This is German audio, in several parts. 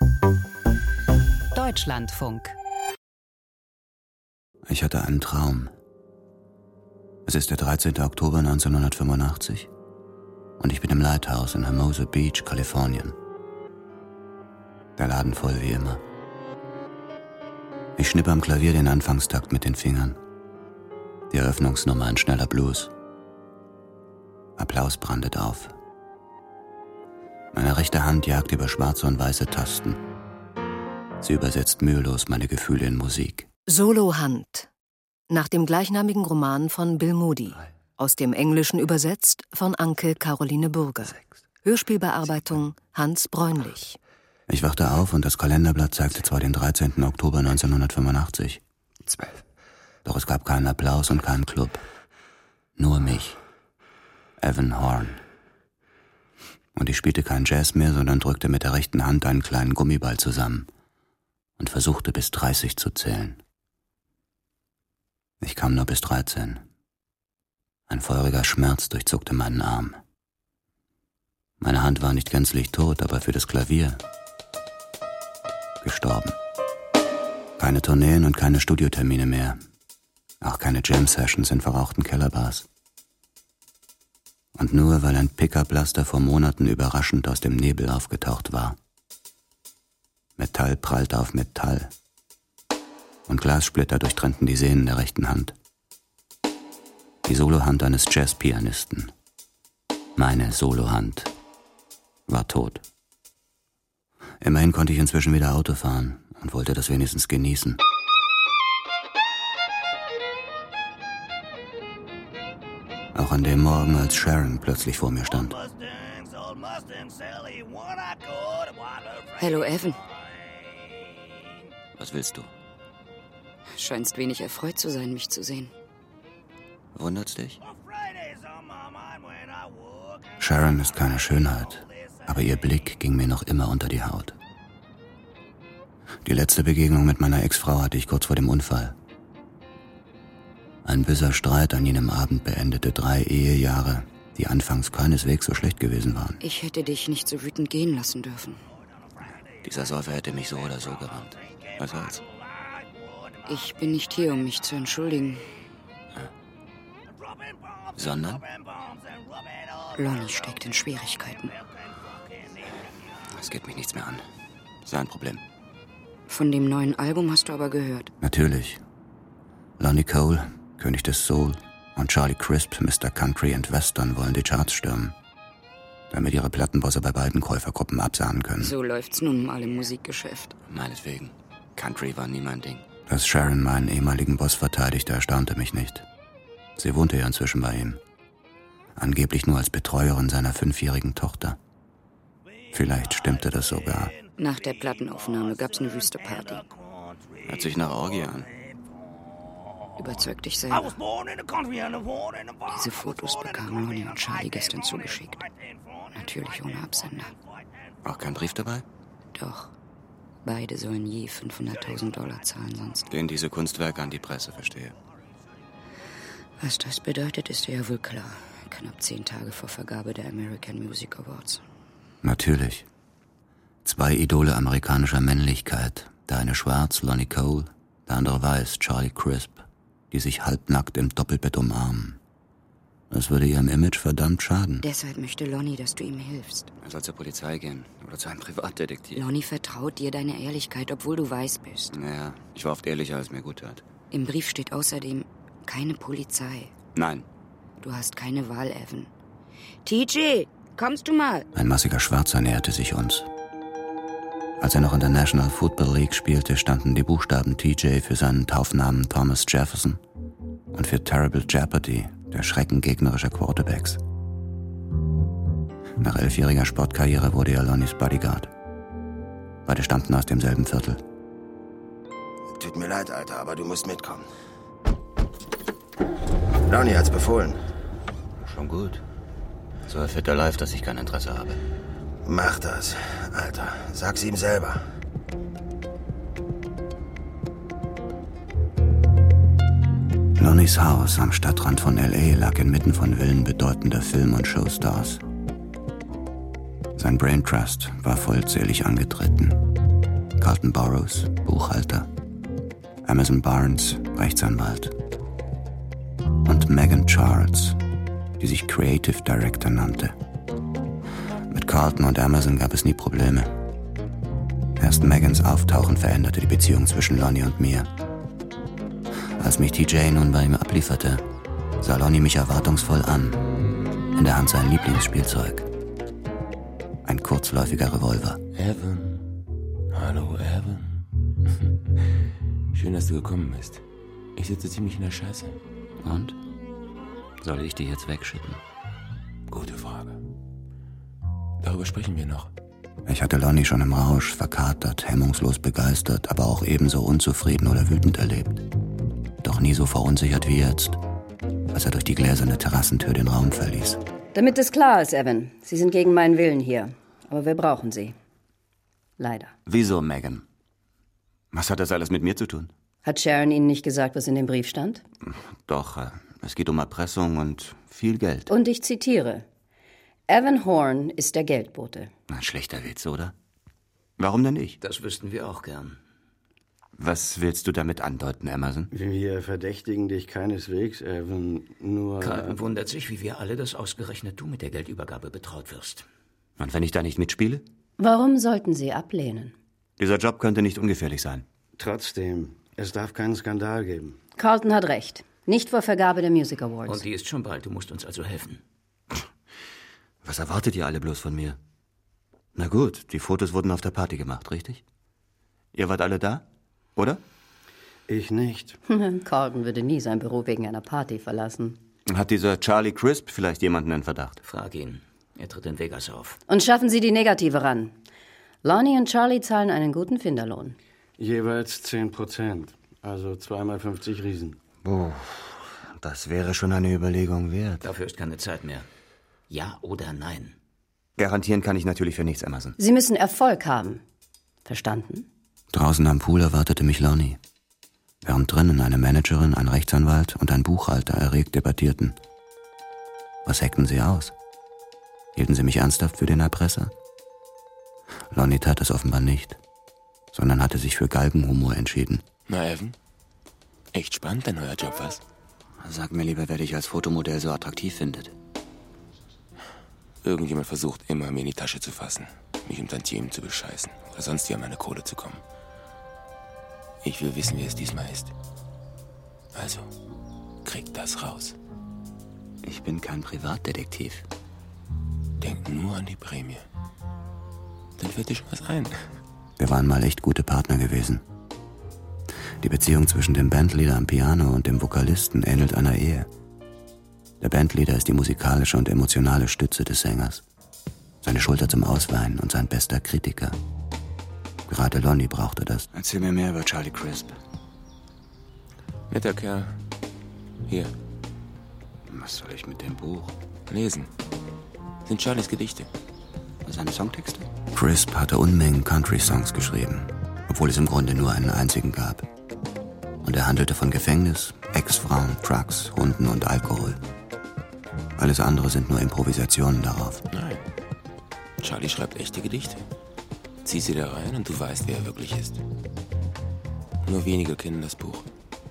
Deutschlandfunk. Ich hatte einen Traum. Es ist der 13. Oktober 1985 und ich bin im Lighthouse in Hermosa Beach, Kalifornien. Der Laden voll wie immer. Ich schnippe am Klavier den Anfangstakt mit den Fingern. Die Eröffnungsnummer ein schneller Blues. Applaus brandet auf. Meine rechte Hand jagt über schwarze und weiße Tasten. Sie übersetzt mühelos meine Gefühle in Musik. Solo-Hand. Nach dem gleichnamigen Roman von Bill Moody. Aus dem Englischen übersetzt von Anke Caroline Burger. Hörspielbearbeitung Hans Bräunlich. Ich wachte auf und das Kalenderblatt zeigte zwar den 13. Oktober 1985. 12. Doch es gab keinen Applaus und keinen Club. Nur mich. Evan Horn. Und ich spielte kein Jazz mehr, sondern drückte mit der rechten Hand einen kleinen Gummiball zusammen und versuchte bis 30 zu zählen. Ich kam nur bis 13. Ein feuriger Schmerz durchzuckte meinen Arm. Meine Hand war nicht gänzlich tot, aber für das Klavier gestorben. Keine Tourneen und keine Studiotermine mehr. Auch keine Jam-Sessions in verrauchten Kellerbars. Und nur weil ein Pickup-Laster vor Monaten überraschend aus dem Nebel aufgetaucht war. Metall prallte auf Metall. Und Glassplitter durchtrennten die Sehnen der rechten Hand. Die Solohand eines Jazzpianisten. Meine Solohand war tot. Immerhin konnte ich inzwischen wieder Auto fahren und wollte das wenigstens genießen. Auch an dem Morgen, als Sharon plötzlich vor mir stand. Hallo, Evan. Was willst du? Scheinst wenig erfreut zu sein, mich zu sehen. Wundert's dich? Sharon ist keine Schönheit, aber ihr Blick ging mir noch immer unter die Haut. Die letzte Begegnung mit meiner Ex-Frau hatte ich kurz vor dem Unfall. Ein böser Streit an jenem Abend beendete 3 Ehejahre, die anfangs keineswegs so schlecht gewesen waren. Ich hätte dich nicht so wütend gehen lassen dürfen. Dieser Säufer hätte mich so oder so gerannt. Was soll's? Ich bin nicht hier, um mich zu entschuldigen. Sondern? Lonnie steckt in Schwierigkeiten. Es geht mich nichts mehr an. Sein Problem. Von dem neuen Album hast du aber gehört. Natürlich. Lonnie Cole, König des Soul, und Charlie Crisp, Mr. Country and Western, wollen die Charts stürmen, damit ihre Plattenbosse bei beiden Käufergruppen absahnen können. So läuft's nun mal im Musikgeschäft. Meinetwegen. Country war nie mein Ding. Dass Sharon meinen ehemaligen Boss verteidigte, erstaunte mich nicht. Sie wohnte ja inzwischen bei ihm. Angeblich nur als Betreuerin seiner 5-jährigen Tochter. Vielleicht stimmte das sogar. Nach der Plattenaufnahme gab's eine wüste Party. Hört sich nach Orgie an. Überzeug dich selber. Diese Fotos bekamen Lonnie und Charlie gestern zugeschickt. Natürlich ohne Absender. Auch kein Brief dabei? Doch. Beide sollen je $500.000 zahlen, sonst. Gehen diese Kunstwerke an die Presse, verstehe. Was das bedeutet, ist dir ja wohl klar. Knapp 10 Tage vor Vergabe der American Music Awards. Natürlich. 2 Idole amerikanischer Männlichkeit. Der eine schwarz, Lonnie Cole, der andere weiß, Charlie Crisp, die sich halbnackt im Doppelbett umarmen. Das würde ihrem Image verdammt schaden. Deshalb möchte Lonnie, dass du ihm hilfst. Er soll zur Polizei gehen oder zu einem Privatdetektiv. Lonnie vertraut dir deine Ehrlichkeit, obwohl du weiß bist. Naja, ich war oft ehrlicher, als mir gut tat. Im Brief steht außerdem keine Polizei. Nein. Du hast keine Wahl, Evan. TJ, kommst du mal? Ein massiger Schwarzer näherte sich uns. Als er noch in der National Football League spielte, standen die Buchstaben TJ für seinen Taufnamen Thomas Jefferson und für Terrible Jeopardy, der Schrecken gegnerischer Quarterbacks. Nach 11-jähriger Sportkarriere wurde er Lonnies Bodyguard. Beide stammten aus demselben Viertel. Tut mir leid, Alter, aber du musst mitkommen. Lonnie hat's befohlen. Schon gut. So erfährt er live, dass ich kein Interesse habe. Mach das, Alter. Sag's ihm selber. Lonnies Haus am Stadtrand von L.A. lag inmitten von Villen bedeutender Film- und Showstars. Sein Brain Trust war vollzählig angetreten. Carlton Burroughs, Buchhalter, Amazon Barnes, Rechtsanwalt und Megan Charles, die sich Creative Director nannte. Mit Carlton und Amazon gab es nie Probleme. Erst Megans Auftauchen veränderte die Beziehung zwischen Lonnie und mir. Als mich TJ nun bei ihm ablieferte, sah Lonnie mich erwartungsvoll an, in der Hand sein Lieblingsspielzeug. Ein kurzläufiger Revolver. Evan. Hallo, Evan. Schön, dass du gekommen bist. Ich sitze ziemlich in der Scheiße. Und? Soll ich die jetzt wegschütten? Gute Frage. Darüber sprechen wir noch. Ich hatte Lonnie schon im Rausch, verkatert, hemmungslos begeistert, aber auch ebenso unzufrieden oder wütend erlebt. Doch nie so verunsichert wie jetzt, als er durch die gläserne Terrassentür den Raum verließ. Damit es klar ist, Evan, Sie sind gegen meinen Willen hier. Aber wir brauchen Sie. Leider. Wieso, Megan? Was hat das alles mit mir zu tun? Hat Sharon Ihnen nicht gesagt, was in dem Brief stand? Doch, es geht um Erpressung und viel Geld. Und ich zitiere: Evan Horn ist der Geldbote. Ein schlechter Witz, oder? Warum denn nicht? Das wüssten wir auch gern. Was willst du damit andeuten, Emerson? Wir verdächtigen dich keineswegs, Evan, nur... Carlton wundert sich, wie wir alle, dass ausgerechnet du mit der Geldübergabe betraut wirst. Und wenn ich da nicht mitspiele? Warum sollten Sie ablehnen? Dieser Job könnte nicht ungefährlich sein. Trotzdem, es darf keinen Skandal geben. Carlton hat recht. Nicht vor Vergabe der Music Awards. Und die ist schon bald, du musst uns also helfen. Was erwartet ihr alle bloß von mir? Na gut, die Fotos wurden auf der Party gemacht, richtig? Ihr wart alle da, oder? Ich nicht. Carlton würde nie sein Büro wegen einer Party verlassen. Hat dieser Charlie Crisp vielleicht jemanden in Verdacht? Frag ihn. Er tritt in Vegas auf. Und schaffen Sie die Negative ran. Lonnie und Charlie zahlen einen guten Finderlohn. Jeweils 10%. Also 2x50 Riesen. Das wäre schon eine Überlegung wert. Dafür ist keine Zeit mehr. Ja oder nein? Garantieren kann ich natürlich für nichts, Emerson. Sie müssen Erfolg haben. Verstanden? Draußen am Pool erwartete mich Lonnie. Während drinnen eine Managerin, ein Rechtsanwalt und ein Buchhalter erregt debattierten. Was heckten sie aus? Hielten sie mich ernsthaft für den Erpresser? Lonnie tat es offenbar nicht, sondern hatte sich für Galgenhumor entschieden. Na, Evan? Echt spannend, dein neuer Job, was? Sag mir lieber, wer dich als Fotomodell so attraktiv findet. Irgendjemand versucht immer, mir in die Tasche zu fassen, mich um Tantiemen zu bescheißen oder sonst wie an meine Kohle zu kommen. Ich will wissen, wer es diesmal ist. Also, krieg das raus. Ich bin kein Privatdetektiv. Denk nur an die Prämie. Dann fällt dir schon was ein. Wir waren mal echt gute Partner gewesen. Die Beziehung zwischen dem Bandleader am Piano und dem Vokalisten ähnelt einer Ehe. Der Bandleader ist die musikalische und emotionale Stütze des Sängers. Seine Schulter zum Ausweinen und sein bester Kritiker. Gerade Lonnie brauchte das. Erzähl mir mehr über Charlie Crisp. Netter Kerl. Hier, Was soll ich mit dem Buch? lesen. Sind Charlies Gedichte. Seine Songtexte? Crisp hatte Unmengen Country-Songs geschrieben, obwohl es im Grunde nur einen einzigen gab. Und er handelte von Gefängnis, Ex-Frauen, Trucks, Hunden und Alkohol. Alles andere sind nur Improvisationen darauf. Nein. Charlie schreibt echte Gedichte. Zieh sie da rein und du weißt, wer er wirklich ist. Nur wenige kennen das Buch.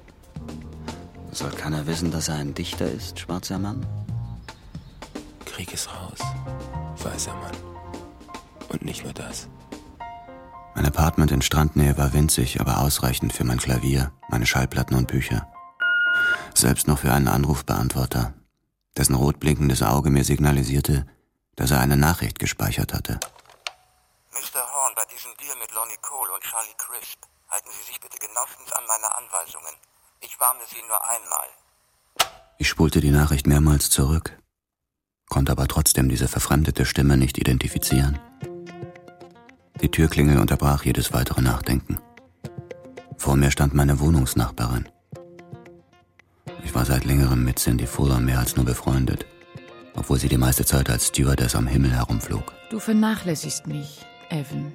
Soll keiner wissen, dass er ein Dichter ist, schwarzer Mann? Krieg es raus, weißer Mann. Und nicht nur das. Mein Apartment in Strandnähe war winzig, aber ausreichend für mein Klavier, meine Schallplatten und Bücher. Selbst noch für einen Anrufbeantworter, dessen rot blinkendes Auge mir signalisierte, dass er eine Nachricht gespeichert hatte. Mr. Horn, bei diesem Deal mit Lonnie Cole und Charlie Crisp, halten Sie sich bitte genauestens an meine Anweisungen. Ich warne Sie nur einmal. Ich spulte die Nachricht mehrmals zurück, konnte aber trotzdem diese verfremdete Stimme nicht identifizieren. Die Türklingel unterbrach jedes weitere Nachdenken. Vor mir stand meine Wohnungsnachbarin. Ich war seit längerem mit Cindy Fuller mehr als nur befreundet, obwohl sie die meiste Zeit als Stewardess am Himmel herumflog. Du vernachlässigst mich, Evan.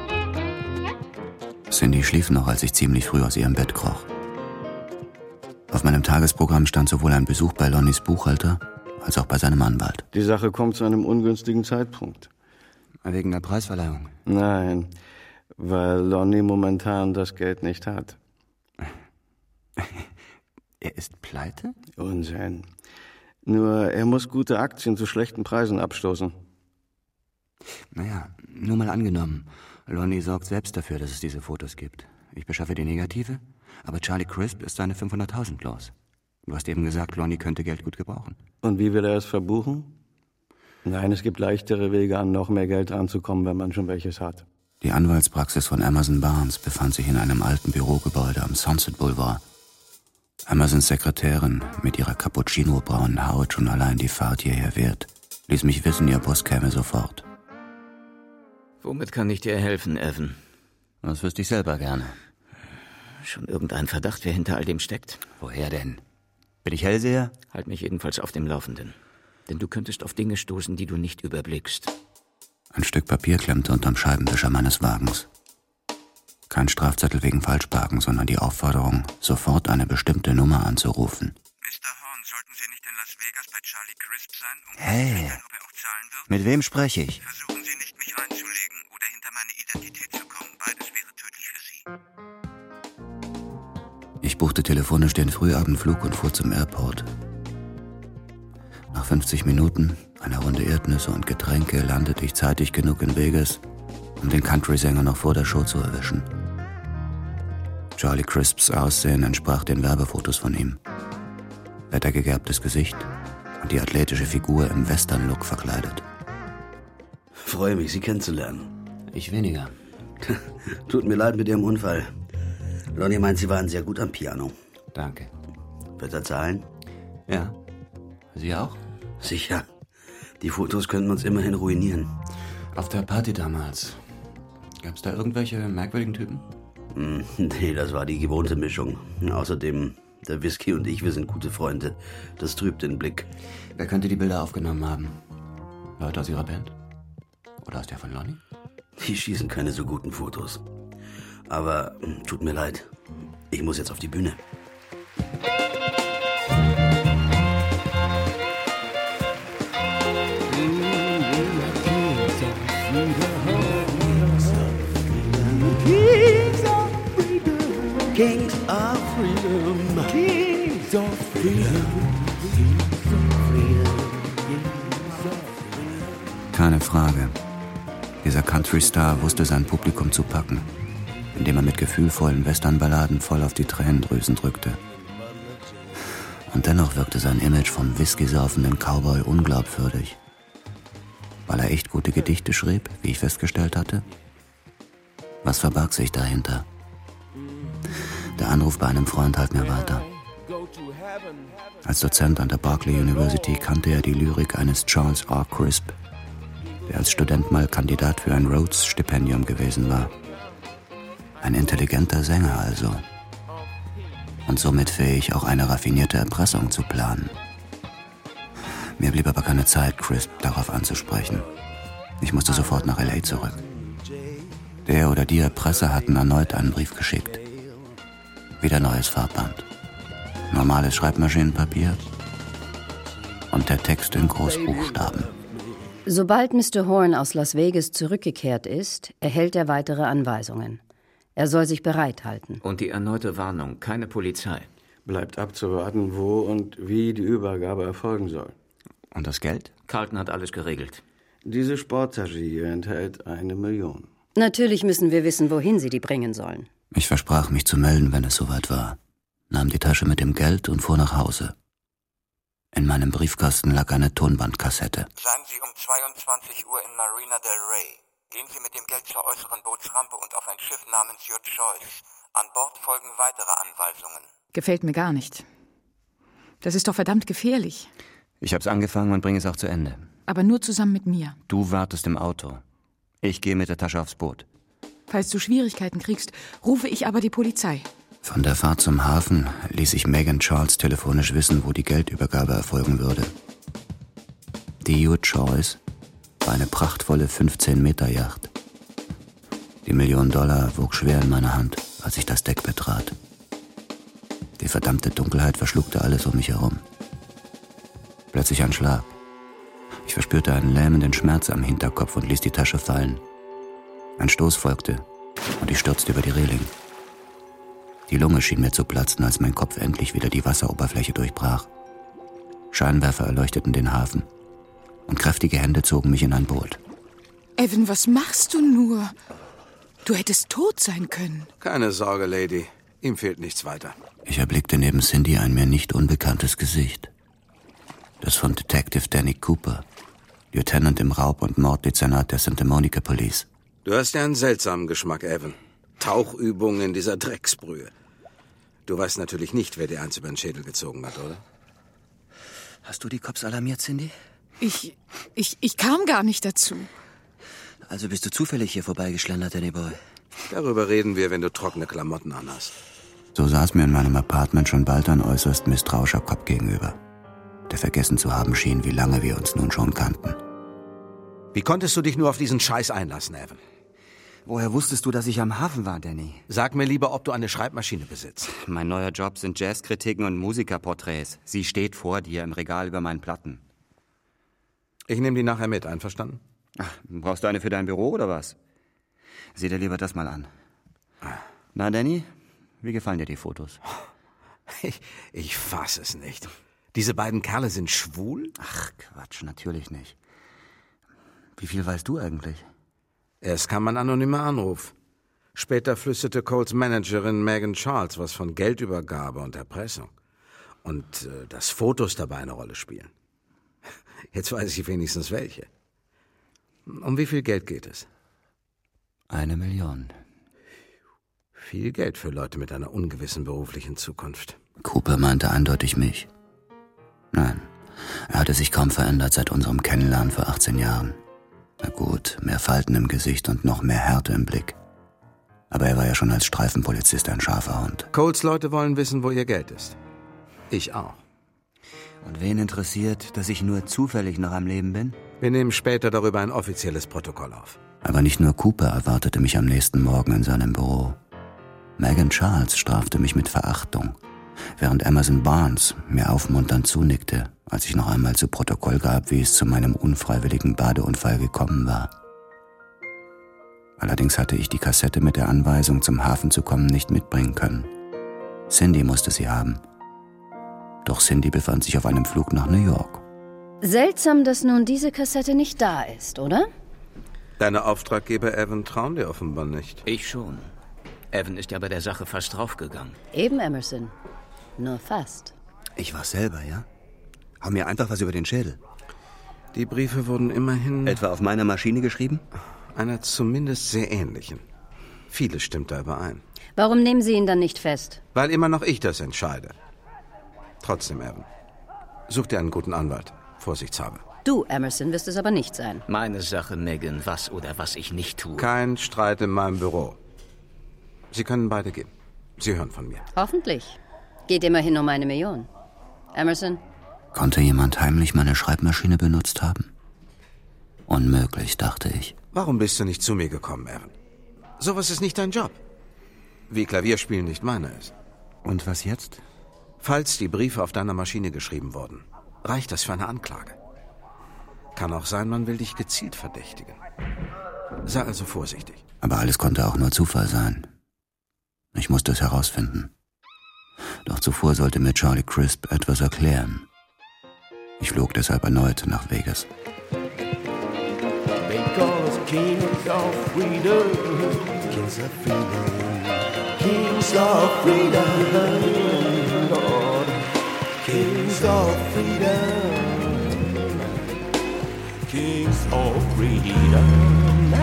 Cindy schlief noch, als ich ziemlich früh aus ihrem Bett kroch. Auf meinem Tagesprogramm stand sowohl ein Besuch bei Lonnies Buchhalter als auch bei seinem Anwalt. Die Sache kommt zu einem ungünstigen Zeitpunkt. Wegen der Preisverleihung? Nein, weil Lonnie momentan das Geld nicht hat. Er ist pleite? Unsinn. Nur er muss gute Aktien zu schlechten Preisen abstoßen. Naja, nur mal angenommen. Lonnie sorgt selbst dafür, dass es diese Fotos gibt. Ich beschaffe die Negative, aber Charlie Crisp ist seine 500.000 los. Du hast eben gesagt, Lonnie könnte Geld gut gebrauchen. Und wie will er es verbuchen? Nein, es gibt leichtere Wege, an noch mehr Geld ranzukommen, wenn man schon welches hat. Die Anwaltspraxis von Emerson Barnes befand sich in einem alten Bürogebäude am Sunset Boulevard. Emersons Sekretärin mit ihrer cappuccino-braunen Haut schon allein die Fahrt hierher wert, ließ mich wissen, ihr Boss käme sofort. Womit kann ich dir helfen, Evan? Das wüsste ich selber gerne. Schon irgendein Verdacht, wer hinter all dem steckt? Woher denn? Bin ich Hellseher? Halt mich jedenfalls auf dem Laufenden. Denn du könntest auf Dinge stoßen, die du nicht überblickst. Ein Stück Papier klemmte unterm Scheibenwischer meines Wagens. Kein Strafzettel wegen Falschparken, sondern die Aufforderung, sofort eine bestimmte Nummer anzurufen. Mr. Horn, sollten Sie nicht in Las Vegas bei Charlie Crisp sein, um Hey, zu ob er auch zahlen wird? Mit wem spreche ich? Versuchen Sie nicht, mich reinzulegen oder hinter meine Identität zu kommen. Beides wäre tödlich für Sie. Ich buchte telefonisch den Frühabendflug und fuhr zum Airport. Nach 50 Minuten, einer Runde Erdnüsse und Getränke, landete ich zeitig genug in Vegas, um den Country-Sänger noch vor der Show zu erwischen. Charlie Crisps Aussehen entsprach den Werbefotos von ihm. Wettergegerbtes Gesicht und die athletische Figur im Western-Look verkleidet. Freue mich, Sie kennenzulernen. Ich weniger. Tut mir leid mit Ihrem Unfall. Lonnie meint, Sie waren sehr gut am Piano. Danke. Wird er zahlen? Ja. Sie auch? Sicher. Die Fotos könnten uns immerhin ruinieren. Auf der Party damals. Gab's da irgendwelche merkwürdigen Typen? Nee, das war die gewohnte Mischung. Außerdem, der Whisky und ich, wir sind gute Freunde. Das trübt den Blick. Wer könnte die Bilder aufgenommen haben? Leute aus Ihrer Band? Oder aus der von Lonnie? Die schießen keine so guten Fotos. Aber tut mir leid. Ich muss jetzt auf die Bühne. Kings of freedom, kings of freedom, Keine Frage. Dieser Country-Star wusste sein Publikum zu packen, indem er mit gefühlvollen Westernballaden voll auf die Tränendrüsen drückte. Und dennoch wirkte sein Image vom whisky-saufenden Cowboy unglaubwürdig. Weil er echt gute Gedichte schrieb, wie ich festgestellt hatte? Was verbarg sich dahinter? Der Anruf bei einem Freund half mir weiter. Als Dozent an der Berkeley University kannte er die Lyrik eines Charles R. Crisp, der als Student mal Kandidat für ein Rhodes-Stipendium gewesen war. Ein intelligenter Sänger also. Und somit fähig, auch eine raffinierte Erpressung zu planen. Mir blieb aber keine Zeit, Crisp darauf anzusprechen. Ich musste sofort nach L.A. zurück. Der oder die Erpresser hatten erneut einen Brief geschickt. Wieder neues Farbband. Normales Schreibmaschinenpapier. Und der Text in Großbuchstaben. Sobald Mr. Horn aus Las Vegas zurückgekehrt ist, erhält er weitere Anweisungen. Er soll sich bereithalten. Und die erneute Warnung, keine Polizei. Bleibt abzuwarten, wo und wie die Übergabe erfolgen soll. Und das Geld? Carlton hat alles geregelt. Diese Sporttasche hier enthält 1 Million. Natürlich müssen wir wissen, wohin sie die bringen sollen. Ich versprach, mich zu melden, wenn es soweit war, nahm die Tasche mit dem Geld und fuhr nach Hause. In meinem Briefkasten lag eine Tonbandkassette. Seien Sie um 22 Uhr in Marina del Rey. Gehen Sie mit dem Geld zur äußeren Bootsrampe und auf ein Schiff namens Your Choice. An Bord folgen weitere Anweisungen. Gefällt mir gar nicht. Das ist doch verdammt gefährlich. Ich hab's angefangen und bringe es auch zu Ende. Aber nur zusammen mit mir. Du wartest im Auto. Ich gehe mit der Tasche aufs Boot. Falls du Schwierigkeiten kriegst, rufe ich aber die Polizei. Von der Fahrt zum Hafen ließ ich Megan Charles telefonisch wissen, wo die Geldübergabe erfolgen würde. Die Your Choice war eine prachtvolle 15-Meter-Yacht. Die $1 Million wog schwer in meiner Hand, als ich das Deck betrat. Die verdammte Dunkelheit verschluckte alles um mich herum. Plötzlich ein Schlag. Ich verspürte einen lähmenden Schmerz am Hinterkopf und ließ die Tasche fallen. Ein Stoß folgte und ich stürzte über die Reling. Die Lunge schien mir zu platzen, als mein Kopf endlich wieder die Wasseroberfläche durchbrach. Scheinwerfer erleuchteten den Hafen und kräftige Hände zogen mich in ein Boot. Evan, was machst du nur? Du hättest tot sein können. Keine Sorge, Lady. Ihm fehlt nichts weiter. Ich erblickte neben Cindy ein mir nicht unbekanntes Gesicht. Das von Detective Danny Cooper, Lieutenant im Raub- und Morddezernat der Santa Monica Police. Du hast ja einen seltsamen Geschmack, Evan. Tauchübungen in dieser Drecksbrühe. Du weißt natürlich nicht, wer dir eins über den Schädel gezogen hat, oder? Hast du die Cops alarmiert, Cindy? Ich kam gar nicht dazu. Also bist du zufällig hier vorbeigeschlendert, Danny Boy? Darüber reden wir, wenn du trockene Klamotten anhast. So saß mir in meinem Apartment schon bald ein äußerst misstrauischer Cop gegenüber, der vergessen zu haben schien, wie lange wir uns nun schon kannten. Wie konntest du dich nur auf diesen Scheiß einlassen, Evan? Woher wusstest du, dass ich am Hafen war, Danny? Sag mir lieber, ob du eine Schreibmaschine besitzt. Mein neuer Job sind Jazzkritiken und Musikerporträts. Sie steht vor dir im Regal über meinen Platten. Ich nehme die nachher mit, einverstanden? Ach, brauchst du eine für dein Büro oder was? Sieh dir lieber das mal an. Na, Danny, wie gefallen dir die Fotos? Ich fass es nicht. Diese beiden Kerle sind schwul? Ach, Quatsch, natürlich nicht. Wie viel weißt du eigentlich? Erst kam ein anonymer Anruf. Später flüsterte Coles Managerin Megan Charles was von Geldübergabe und Erpressung. Und dass Fotos dabei eine Rolle spielen. Jetzt weiß ich wenigstens welche. Um wie viel Geld geht es? 1 Million. Viel Geld für Leute mit einer ungewissen beruflichen Zukunft. Cooper meinte eindeutig mich. Nein, er hatte sich kaum verändert seit unserem Kennenlernen vor 18 Jahren. Na gut, mehr Falten im Gesicht und noch mehr Härte im Blick. Aber er war ja schon als Streifenpolizist ein scharfer Hund. Coles Leute wollen wissen, wo ihr Geld ist. Ich auch. Und wen interessiert, dass ich nur zufällig noch am Leben bin? Wir nehmen später darüber ein offizielles Protokoll auf. Aber nicht nur Cooper erwartete mich am nächsten Morgen in seinem Büro. Megan Charles strafte mich mit Verachtung, während Emerson Barnes mir aufmunternd zunickte, als ich noch einmal zu Protokoll gab, wie es zu meinem unfreiwilligen Badeunfall gekommen war. Allerdings hatte ich die Kassette mit der Anweisung, zum Hafen zu kommen, nicht mitbringen können. Cindy musste sie haben. Doch Cindy befand sich auf einem Flug nach New York. Seltsam, dass nun diese Kassette nicht da ist, oder? Deine Auftraggeber Evan trauen dir offenbar nicht. Ich schon. Evan ist ja bei der Sache fast draufgegangen. Eben, Emerson. Nur fast. Ich war's selber, ja? Hau mir einfach was über den Schädel. Die Briefe wurden immerhin... Etwa auf meiner Maschine geschrieben? Einer zumindest sehr ähnlichen. Vieles stimmt da überein. Warum nehmen Sie ihn dann nicht fest? Weil immer noch ich das entscheide. Trotzdem, Evan. Such dir einen guten Anwalt. Vorsichtshalber. Du, Emerson, wirst es aber nicht sein. Meine Sache, Megan, was oder was ich nicht tue. Kein Streit in meinem Büro. Sie können beide gehen. Sie hören von mir. Hoffentlich. Geht immerhin um 1 Million. Emerson? Konnte jemand heimlich meine Schreibmaschine benutzt haben? Unmöglich, dachte ich. Warum bist du nicht zu mir gekommen, Evan? Sowas ist nicht dein Job. Wie Klavierspielen nicht meiner ist. Und was jetzt? Falls die Briefe auf deiner Maschine geschrieben wurden, reicht das für eine Anklage. Kann auch sein, man will dich gezielt verdächtigen. Sei also vorsichtig. Aber alles konnte auch nur Zufall sein. Ich musste es herausfinden. Doch zuvor sollte mir Charlie Crisp etwas erklären. Ich flog deshalb erneut nach Vegas. Because kings of freedom, kings of freedom, kings of freedom, Lord, kings of freedom, kings of freedom.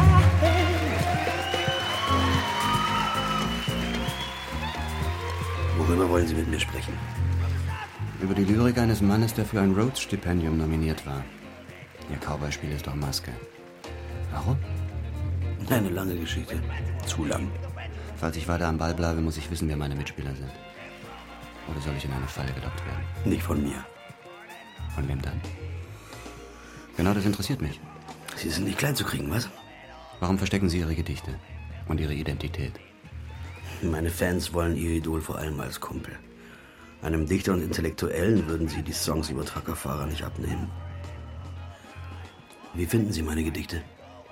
Worüber wollen Sie mit mir sprechen? Über die Lyrik eines Mannes, der für ein Rhodes-Stipendium nominiert war. Ihr Cowboy-Spiel ist doch Maske. Warum? Eine lange Geschichte. Zu lang. Falls ich weiter am Ball bleibe, muss ich wissen, wer meine Mitspieler sind. Oder soll ich in eine Falle gelockt werden? Nicht von mir. Von wem dann? Genau, das interessiert mich. Sie sind nicht klein zu kriegen, was? Warum verstecken Sie Ihre Gedichte und Ihre Identität? Meine Fans wollen Ihr Idol vor allem als Kumpel. Einem Dichter und Intellektuellen würden Sie die Songs über Truckerfahrer nicht abnehmen. Wie finden Sie meine Gedichte?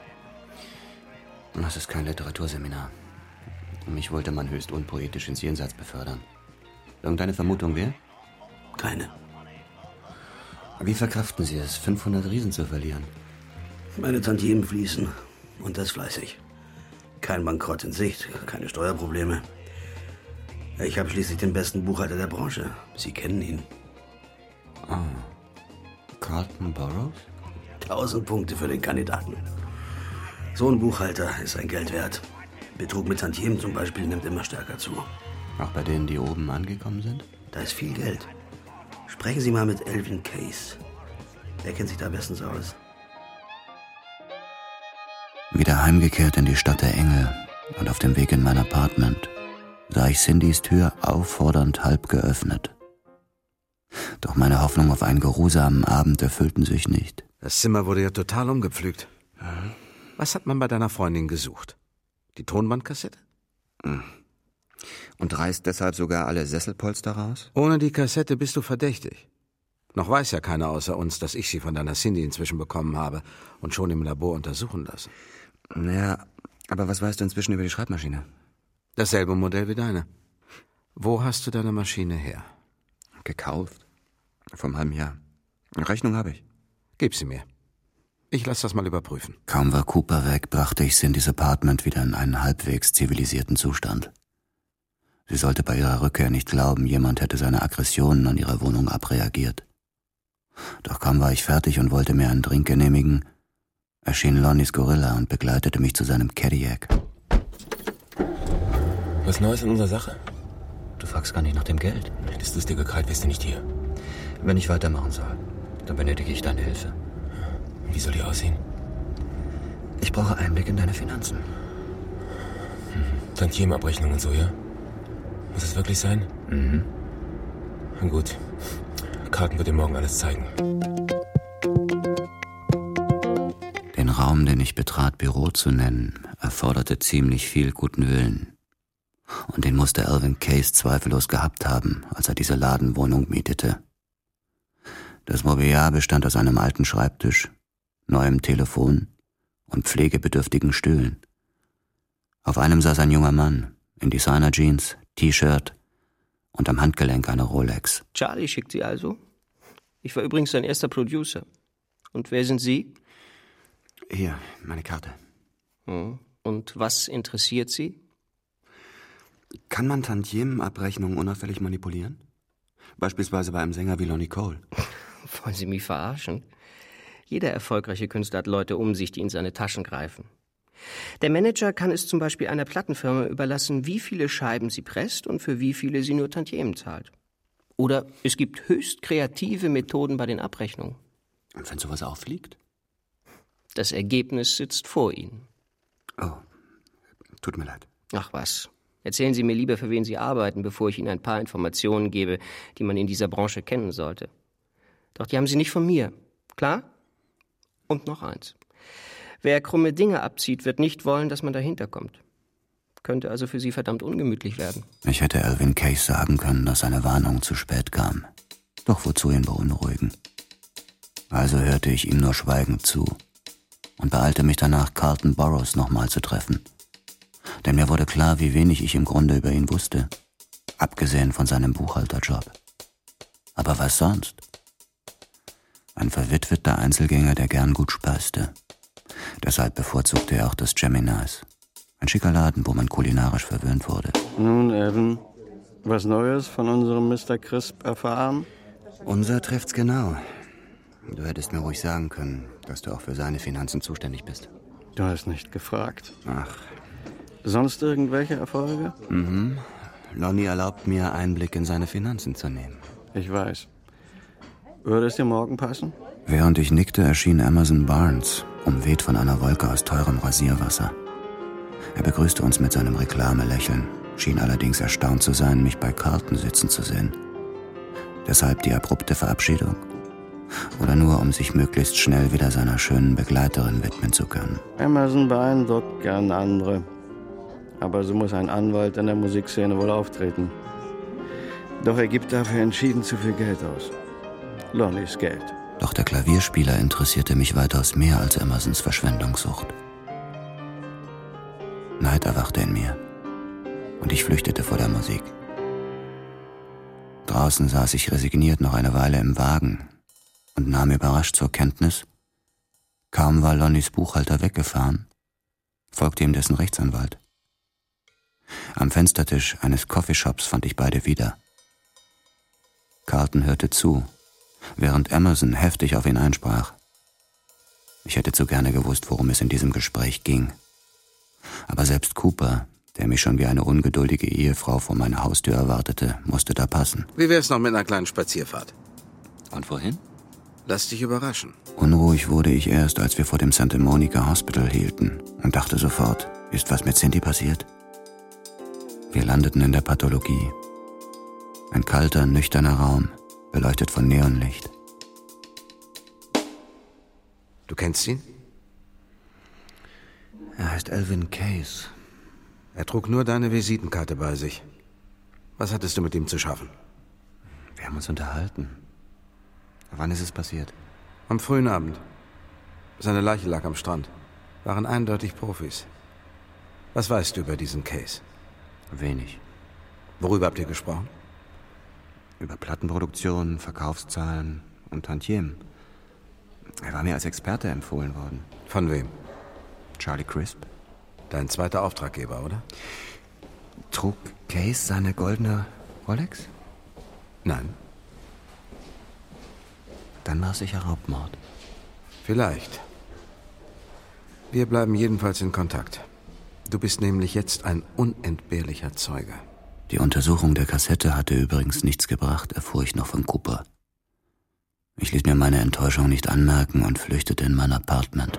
Das ist kein Literaturseminar. Mich wollte man höchst unpoetisch ins Jenseits befördern. Irgendeine Vermutung, wer? Keine. Wie verkraften Sie es, 500 Riesen zu verlieren? Meine Tantiemen fließen und das fleißig. Kein Bankrott in Sicht, keine Steuerprobleme. Ich habe schließlich den besten Buchhalter der Branche. Sie kennen ihn. Ah, Carlton Burroughs? 1000 Punkte für den Kandidaten. So ein Buchhalter ist ein Geld wert. Betrug mit Tantiemen zum Beispiel nimmt immer stärker zu. Auch bei denen, die oben angekommen sind? Da ist viel Geld. Sprechen Sie mal mit Alvin Case. Er kennt sich da bestens aus. Wieder heimgekehrt in die Stadt der Engel und auf dem Weg in mein Apartment sah ich Cindys Tür auffordernd halb geöffnet. Doch meine Hoffnung auf einen geruhsamen Abend erfüllten sich nicht. Das Zimmer wurde ja total umgepflügt. Was hat man bei deiner Freundin gesucht? Die Tonbandkassette? Und reißt deshalb sogar alle Sesselpolster raus? Ohne die Kassette bist du verdächtig. Noch weiß ja keiner außer uns, dass ich sie von deiner Cindy inzwischen bekommen habe und schon im Labor untersuchen lassen. Naja, aber was weißt du inzwischen über die Schreibmaschine? Dasselbe Modell wie deine. Wo hast du deine Maschine her? Gekauft. Vor einem halben Jahr. Rechnung habe ich. Gib sie mir. Ich lasse das mal überprüfen. Kaum war Cooper weg, brachte ich Cindys Apartment wieder in einen halbwegs zivilisierten Zustand. Sie sollte bei ihrer Rückkehr nicht glauben, jemand hätte seine Aggressionen an ihrer Wohnung abreagiert. Doch kaum war ich fertig und wollte mir einen Drink genehmigen, erschien Lonnie's Gorilla und begleitete mich zu seinem Cadillac. Was Neues in unserer Sache? Du fragst gar nicht nach dem Geld. Hättest du es dir gekrallt, wärst du nicht hier. Wenn ich weitermachen soll, dann benötige ich deine Hilfe. Wie soll die aussehen? Ich brauche Einblick in deine Finanzen. Tantiemenabrechnung und so, ja? Muss es wirklich sein? Mhm. Gut. Carlton wird dir morgen alles zeigen. Den Raum, den ich betrat, Büro zu nennen, erforderte ziemlich viel guten Willen. Und den musste Alvin Case zweifellos gehabt haben, als er diese Ladenwohnung mietete. Das Mobiliar bestand aus einem alten Schreibtisch, neuem Telefon und pflegebedürftigen Stühlen. Auf einem saß ein junger Mann, in Designer-Jeans, T-Shirt und am Handgelenk eine Rolex. Charlie schickt Sie also? Ich war übrigens sein erster Producer. Und wer sind Sie? Hier, meine Karte. Und was interessiert Sie? Kann man Tantiemenabrechnungen unauffällig manipulieren? Beispielsweise bei einem Sänger wie Lonnie Cole. Wollen Sie mich verarschen? Jeder erfolgreiche Künstler hat Leute um sich, die in seine Taschen greifen. Der Manager kann es zum Beispiel einer Plattenfirma überlassen, wie viele Scheiben sie presst und für wie viele sie nur Tantiemen zahlt. Oder es gibt höchst kreative Methoden bei den Abrechnungen. Und wenn sowas auffliegt? Das Ergebnis sitzt vor Ihnen. Oh, tut mir leid. Ach was. Erzählen Sie mir lieber, für wen Sie arbeiten, bevor ich Ihnen ein paar Informationen gebe, die man in dieser Branche kennen sollte. Doch die haben Sie nicht von mir. Klar? Und noch eins. Wer krumme Dinge abzieht, wird nicht wollen, dass man dahinter kommt. Könnte also für Sie verdammt ungemütlich werden. Ich hätte Alvin Case sagen können, dass seine Warnung zu spät kam. Doch wozu ihn beunruhigen? Also hörte ich ihm nur schweigend zu und beeilte mich danach, Carlton Burroughs nochmal zu treffen. Denn mir wurde klar, wie wenig ich im Grunde über ihn wusste, abgesehen von seinem Buchhalterjob. Aber was sonst? Ein verwitweter Einzelgänger, der gern gut speiste. Deshalb bevorzugte er auch das Gemini's. Ein schicker Laden, wo man kulinarisch verwöhnt wurde. Nun, Evan, was Neues von unserem Mr. Crisp erfahren? Unser trifft's genau. Du hättest mir ruhig sagen können, dass du auch für seine Finanzen zuständig bist. Du hast nicht gefragt. Ach. Sonst irgendwelche Erfolge? Lonnie erlaubt mir, Einblick in seine Finanzen zu nehmen. Ich weiß. Würde es dir morgen passen? Während ich nickte, erschien Amazon Barnes, umweht von einer Wolke aus teurem Rasierwasser. Er begrüßte uns mit seinem Reklamelächeln, schien allerdings erstaunt zu sein, mich bei Carlton sitzen zu sehen. Deshalb die abrupte Verabschiedung? Oder nur, um sich möglichst schnell wieder seiner schönen Begleiterin widmen zu können? Amazon beeindruckt gern andere. Aber so muss ein Anwalt in der Musikszene wohl auftreten. Doch er gibt dafür entschieden zu viel Geld aus. Lonnys Geld. Doch der Klavierspieler interessierte mich weitaus mehr als Emersons Verschwendungssucht. Neid erwachte in mir und ich flüchtete vor der Musik. Draußen saß ich resigniert noch eine Weile im Wagen und nahm überrascht zur Kenntnis, kaum war Lonnys Buchhalter weggefahren, folgte ihm dessen Rechtsanwalt. Am Fenstertisch eines Coffeeshops fand ich beide wieder. Carlton hörte zu, während Emerson heftig auf ihn einsprach. Ich hätte zu gerne gewusst, worum es in diesem Gespräch ging. Aber selbst Cooper, der mich schon wie eine ungeduldige Ehefrau vor meiner Haustür erwartete, musste da passen. Wie wär's noch mit einer kleinen Spazierfahrt? Und wohin? Lass dich überraschen. Unruhig wurde ich erst, als wir vor dem Santa Monica Hospital hielten und dachte sofort, ist was mit Cindy passiert? Wir landeten in der Pathologie. Ein kalter, nüchterner Raum, beleuchtet von Neonlicht. Du kennst ihn? Er heißt Elvin Case. Er trug nur deine Visitenkarte bei sich. Was hattest du mit ihm zu schaffen? Wir haben uns unterhalten. Wann ist es passiert? Am frühen Abend. Seine Leiche lag am Strand. Waren eindeutig Profis. Was weißt du über diesen Case? Wenig. Worüber habt ihr gesprochen? Über Plattenproduktion, Verkaufszahlen und Tantiemen. Er war mir als Experte empfohlen worden. Von wem? Charlie Crisp. Dein zweiter Auftraggeber, oder? Trug Case seine goldene Rolex? Nein. Dann war es sicher Raubmord. Vielleicht. Wir bleiben jedenfalls in Kontakt. Du bist nämlich jetzt ein unentbehrlicher Zeuge. Die Untersuchung der Kassette hatte übrigens nichts gebracht, erfuhr ich noch von Cooper. Ich ließ mir meine Enttäuschung nicht anmerken und flüchtete in mein Apartment.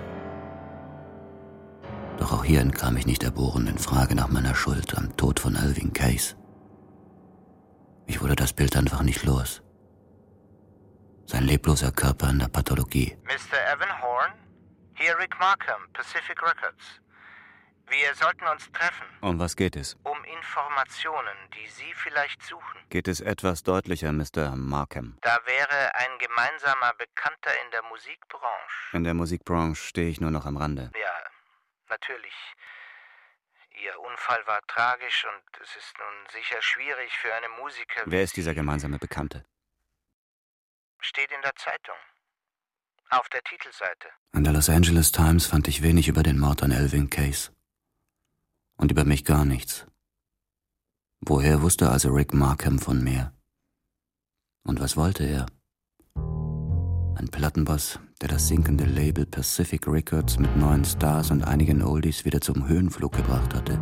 Doch auch hier entkam ich nicht der bohrenden Frage nach meiner Schuld am Tod von Elvin Case. Ich wurde das Bild einfach nicht los. Sein lebloser Körper in der Pathologie. Mr. Evan Horn? Hier Rick Markham, Pacific Records. Wir sollten uns treffen. Um was geht es? Um Informationen, die Sie vielleicht suchen. Geht es etwas deutlicher, Mr. Markham? Da wäre ein gemeinsamer Bekannter in der Musikbranche. In der Musikbranche stehe ich nur noch am Rande. Ja, natürlich. Ihr Unfall war tragisch und es ist nun sicher schwierig für eine Musiker. Wer ist dieser gemeinsame Bekannte? Steht in der Zeitung. Auf der Titelseite. An der Los Angeles Times fand ich wenig über den Mord an Elvin Case. Und über mich gar nichts. Woher wusste also Rick Markham von mir? Und was wollte er? Ein Plattenboss, der das sinkende Label Pacific Records mit neuen Stars und einigen Oldies wieder zum Höhenflug gebracht hatte.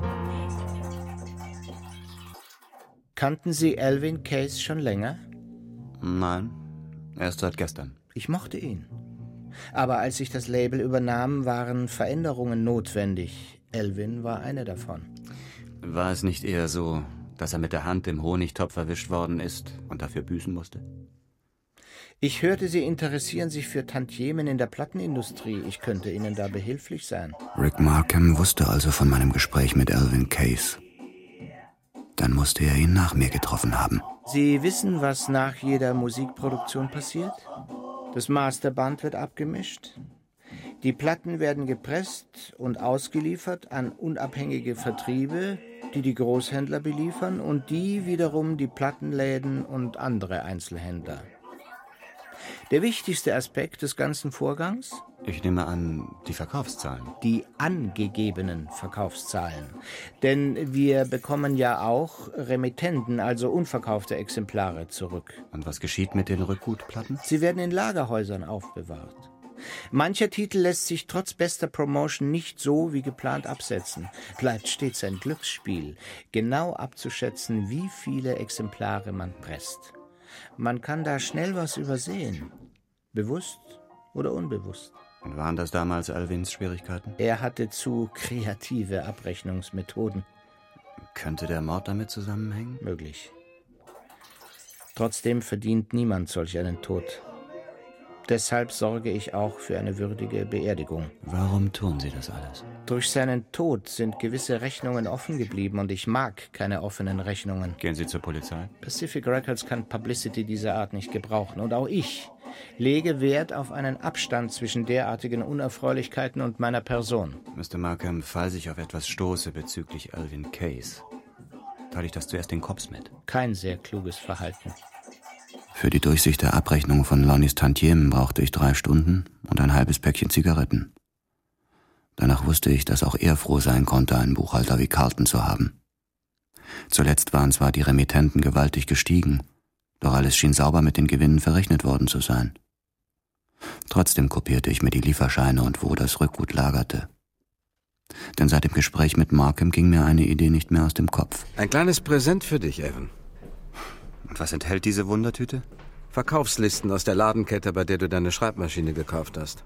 Kannten Sie Elvin Case schon länger? Nein, erst seit gestern. Ich mochte ihn. Aber als ich das Label übernahm, waren Veränderungen notwendig. Elvin war eine davon. War es nicht eher so, dass er mit der Hand im Honigtopf erwischt worden ist und dafür büßen musste? Ich hörte, Sie interessieren sich für Tantiemen in der Plattenindustrie. Ich könnte Ihnen da behilflich sein. Rick Markham wusste also von meinem Gespräch mit Elvin Case. Dann musste er ihn nach mir getroffen haben. Sie wissen, was nach jeder Musikproduktion passiert? Das Masterband wird abgemischt. Die Platten werden gepresst und ausgeliefert an unabhängige Vertriebe, die die Großhändler beliefern und die wiederum die Plattenläden und andere Einzelhändler. Der wichtigste Aspekt des ganzen Vorgangs? Ich nehme an, die Verkaufszahlen. Die angegebenen Verkaufszahlen. Denn wir bekommen ja auch Remittenten, also unverkaufte Exemplare, zurück. Und was geschieht mit den Rückgutplatten? Sie werden in Lagerhäusern aufbewahrt. Mancher Titel lässt sich trotz bester Promotion nicht so wie geplant absetzen. Bleibt stets ein Glücksspiel, genau abzuschätzen, wie viele Exemplare man presst. Man kann da schnell was übersehen. Bewusst oder unbewusst. Und waren das damals Elvins Schwierigkeiten? Er hatte zu kreative Abrechnungsmethoden. Könnte der Mord damit zusammenhängen? Möglich. Trotzdem verdient niemand solch einen Tod. Deshalb sorge ich auch für eine würdige Beerdigung. Warum tun Sie das alles? Durch seinen Tod sind gewisse Rechnungen offen geblieben und ich mag keine offenen Rechnungen. Gehen Sie zur Polizei? Pacific Records kann Publicity dieser Art nicht gebrauchen. Und auch ich lege Wert auf einen Abstand zwischen derartigen Unerfreulichkeiten und meiner Person. Mr. Markham, falls ich auf etwas stoße bezüglich Alvin Case, teile ich das zuerst den Cops mit. Kein sehr kluges Verhalten. Für die Durchsicht der Abrechnung von Lonnies Tantiemen brauchte ich 3 Stunden und ein halbes Päckchen Zigaretten. Danach wusste ich, dass auch er froh sein konnte, einen Buchhalter wie Carlton zu haben. Zuletzt waren zwar die Remittenten gewaltig gestiegen, doch alles schien sauber mit den Gewinnen verrechnet worden zu sein. Trotzdem kopierte ich mir die Lieferscheine und wo das Rückgut lagerte. Denn seit dem Gespräch mit Markham ging mir eine Idee nicht mehr aus dem Kopf. Ein kleines Präsent für dich, Evan. Und was enthält diese Wundertüte? Verkaufslisten aus der Ladenkette, bei der du deine Schreibmaschine gekauft hast.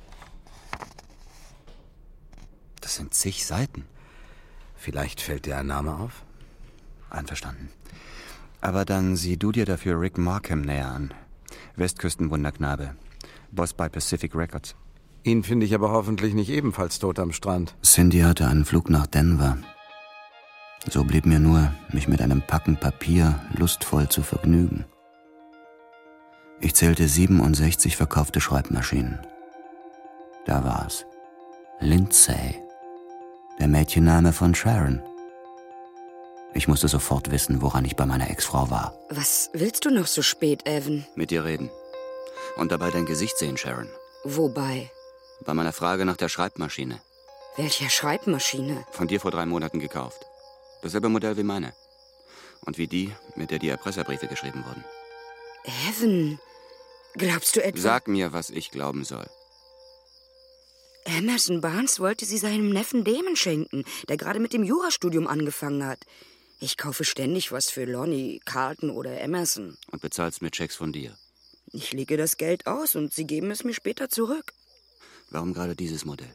Das sind zig Seiten. Vielleicht fällt dir ein Name auf? Einverstanden. Aber dann sieh du dir dafür Rick Markham näher an. Westküstenwunderknabe. Boss bei Pacific Records. Ihn finde ich aber hoffentlich nicht ebenfalls tot am Strand. Cindy hatte einen Flug nach Denver. So blieb mir nur, mich mit einem Packen Papier lustvoll zu vergnügen. Ich zählte 67 verkaufte Schreibmaschinen. Da war es. Lindsay. Der Mädchenname von Sharon. Ich musste sofort wissen, woran ich bei meiner Ex-Frau war. Was willst du noch so spät, Evan? Mit dir reden. Und dabei dein Gesicht sehen, Sharon. Wobei? Bei meiner Frage nach der Schreibmaschine. Welcher Schreibmaschine? Von dir vor 3 Monaten gekauft. Dasselbe Modell wie meine. Und wie die, mit der die Erpresserbriefe geschrieben wurden. Evan, glaubst du etwa... Sag mir, was ich glauben soll. Emerson Barnes wollte sie seinem Neffen Damon schenken, der gerade mit dem Jurastudium angefangen hat. Ich kaufe ständig was für Lonnie, Carlton oder Emerson. Und bezahlst mit Schecks von dir. Ich lege das Geld aus und sie geben es mir später zurück. Warum gerade dieses Modell?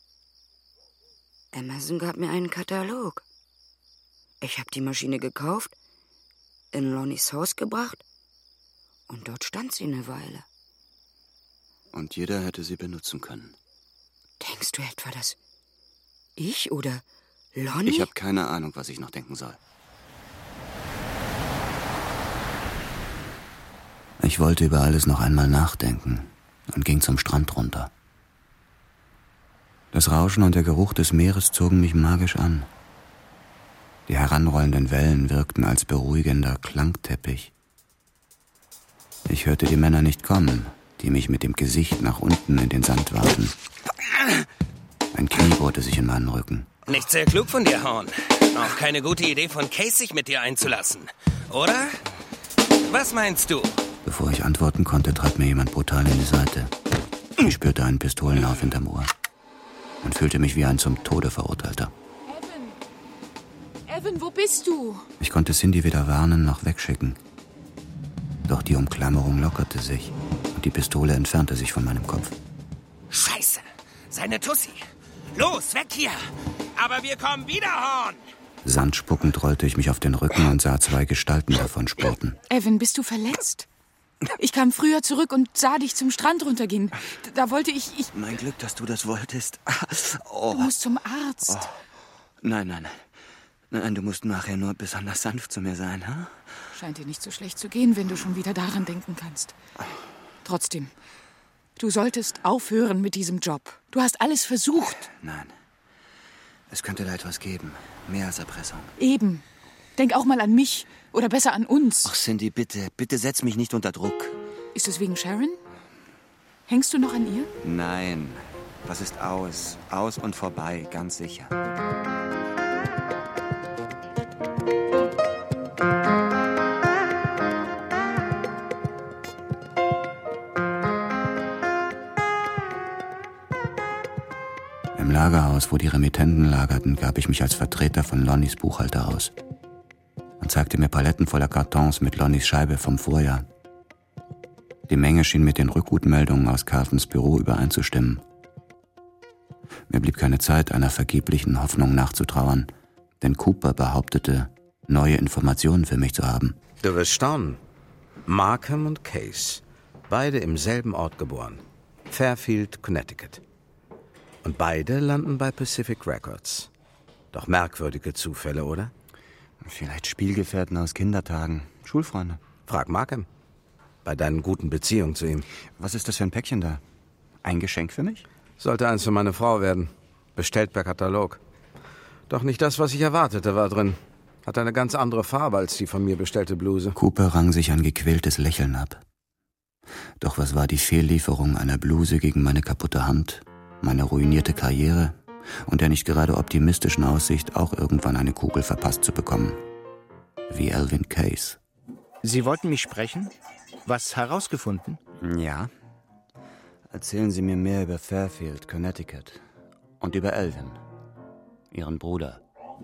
Emerson gab mir einen Katalog. Ich habe die Maschine gekauft, in Lonnies Haus gebracht und dort stand sie eine Weile. Und jeder hätte sie benutzen können. Denkst du etwa, dass ich oder Lonnie? Ich habe keine Ahnung, was ich noch denken soll. Ich wollte über alles noch einmal nachdenken und ging zum Strand runter. Das Rauschen und der Geruch des Meeres zogen mich magisch an. Die heranrollenden Wellen wirkten als beruhigender Klangteppich. Ich hörte die Männer nicht kommen, die mich mit dem Gesicht nach unten in den Sand warfen. Ein Knie bohrte sich in meinen Rücken. Nicht sehr klug von dir, Horn. Auch keine gute Idee von Case, sich mit dir einzulassen. Oder? Was meinst du? Bevor ich antworten konnte, trat mir jemand brutal in die Seite. Ich spürte einen Pistolenlauf hinterm Ohr und fühlte mich wie ein zum Tode Verurteilter. Evan, wo bist du? Ich konnte Cindy weder warnen noch wegschicken. Doch die Umklammerung lockerte sich und die Pistole entfernte sich von meinem Kopf. Scheiße, seine Tussi. Los, weg hier. Aber wir kommen wieder, Horn. Sandspuckend rollte ich mich auf den Rücken und sah 2 Gestalten davon spurten. Evan, bist du verletzt? Ich kam früher zurück und sah dich zum Strand runtergehen. Da wollte ich... Mein Glück, dass du das wolltest. Oh. Du musst zum Arzt. Oh. Nein, du musst nachher nur besonders sanft zu mir sein, ha? Scheint dir nicht so schlecht zu gehen, wenn du schon wieder daran denken kannst. Trotzdem, du solltest aufhören mit diesem Job. Du hast alles versucht. Nein. Es könnte da etwas geben. Mehr als Erpressung. Eben. Denk auch mal an mich. Oder besser an uns. Ach, Cindy, bitte setz mich nicht unter Druck. Ist es wegen Sharon? Hängst du noch an ihr? Nein. Das ist aus. Aus und vorbei, ganz sicher. Im Lagerhaus, wo die Remittenten lagerten, gab ich mich als Vertreter von Lonnies Buchhalter aus und zeigte mir Paletten voller Kartons mit Lonnies Scheibe vom Vorjahr. Die Menge schien mit den Rückgutmeldungen aus Carltons Büro übereinzustimmen. Mir blieb keine Zeit, einer vergeblichen Hoffnung nachzutrauern, denn Cooper behauptete, neue Informationen für mich zu haben. Du wirst staunen. Markham und Case Beide im selben Ort geboren. Fairfield, Connecticut. Und beide landen bei Pacific Records. Doch merkwürdige Zufälle, oder? Vielleicht Spielgefährten aus Kindertagen. Schulfreunde. Frag Markham. Bei deinen guten Beziehungen zu ihm. Was ist das für ein Päckchen da? Ein Geschenk für mich? Sollte eins für meine Frau werden. Bestellt per Katalog. Doch nicht das, was ich erwartete, war drin. Hat eine ganz andere Farbe als die von mir bestellte Bluse. Cooper rang sich ein gequältes Lächeln ab. Doch was war die Fehllieferung einer Bluse gegen meine kaputte Hand, meine ruinierte Karriere und der nicht gerade optimistischen Aussicht, auch irgendwann eine Kugel verpasst zu bekommen? Wie Alvin Case. Sie wollten mich sprechen? Was herausgefunden? Ja. Erzählen Sie mir mehr über Fairfield, Connecticut. Und über Alvin, Ihren Bruder.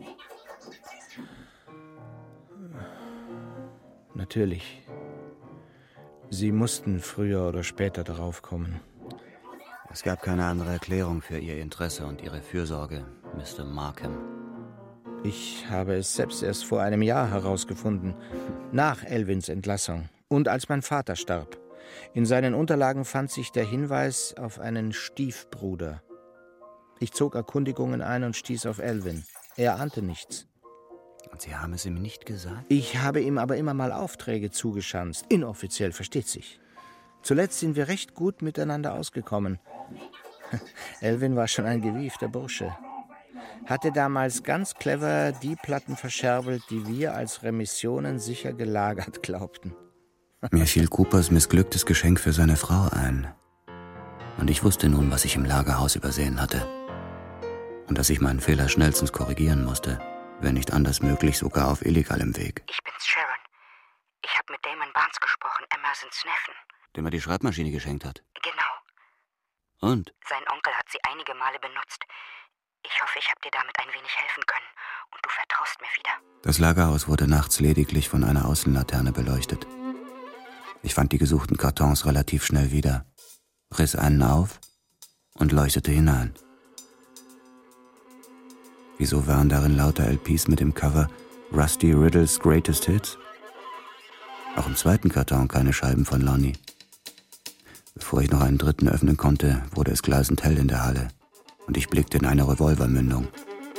Natürlich. Sie mussten früher oder später darauf kommen. Es gab keine andere Erklärung für Ihr Interesse und Ihre Fürsorge, Mr. Markham. Ich habe es selbst erst vor einem Jahr herausgefunden, nach Alvins Entlassung und als mein Vater starb. In seinen Unterlagen fand sich der Hinweis auf einen Stiefbruder. Ich zog Erkundigungen ein und stieß auf Alvin. Er ahnte nichts. Und Sie haben es ihm nicht gesagt? Ich habe ihm aber immer mal Aufträge zugeschanzt. Inoffiziell, versteht sich. Zuletzt sind wir recht gut miteinander ausgekommen. Alvin war schon ein gewiefter Bursche. Hatte damals ganz clever die Platten verscherbelt, die wir als Remissionen sicher gelagert glaubten. Mir fiel Coopers missglücktes Geschenk für seine Frau ein. Und ich wusste nun, was ich im Lagerhaus übersehen hatte. Und dass ich meinen Fehler schnellstens korrigieren musste, wenn nicht anders möglich, sogar auf illegalem Weg. Ich bin's, Sharon. Ich habe mit Damon Barnes gesprochen, Emersons Neffen. Dem er die Schreibmaschine geschenkt hat. Genau. Und? Sein Onkel hat sie einige Male benutzt. Ich hoffe, ich habe dir damit ein wenig helfen können und du vertraust mir wieder. Das Lagerhaus wurde nachts lediglich von einer Außenlaterne beleuchtet. Ich fand die gesuchten Kartons relativ schnell wieder, riss einen auf und leuchtete hinein. Wieso waren darin lauter LPs mit dem Cover Rusty Riddles Greatest Hits? Auch im zweiten Karton keine Scheiben von Lonnie. Bevor ich noch einen dritten öffnen konnte, wurde es gleißend hell in der Halle und ich blickte in eine Revolvermündung.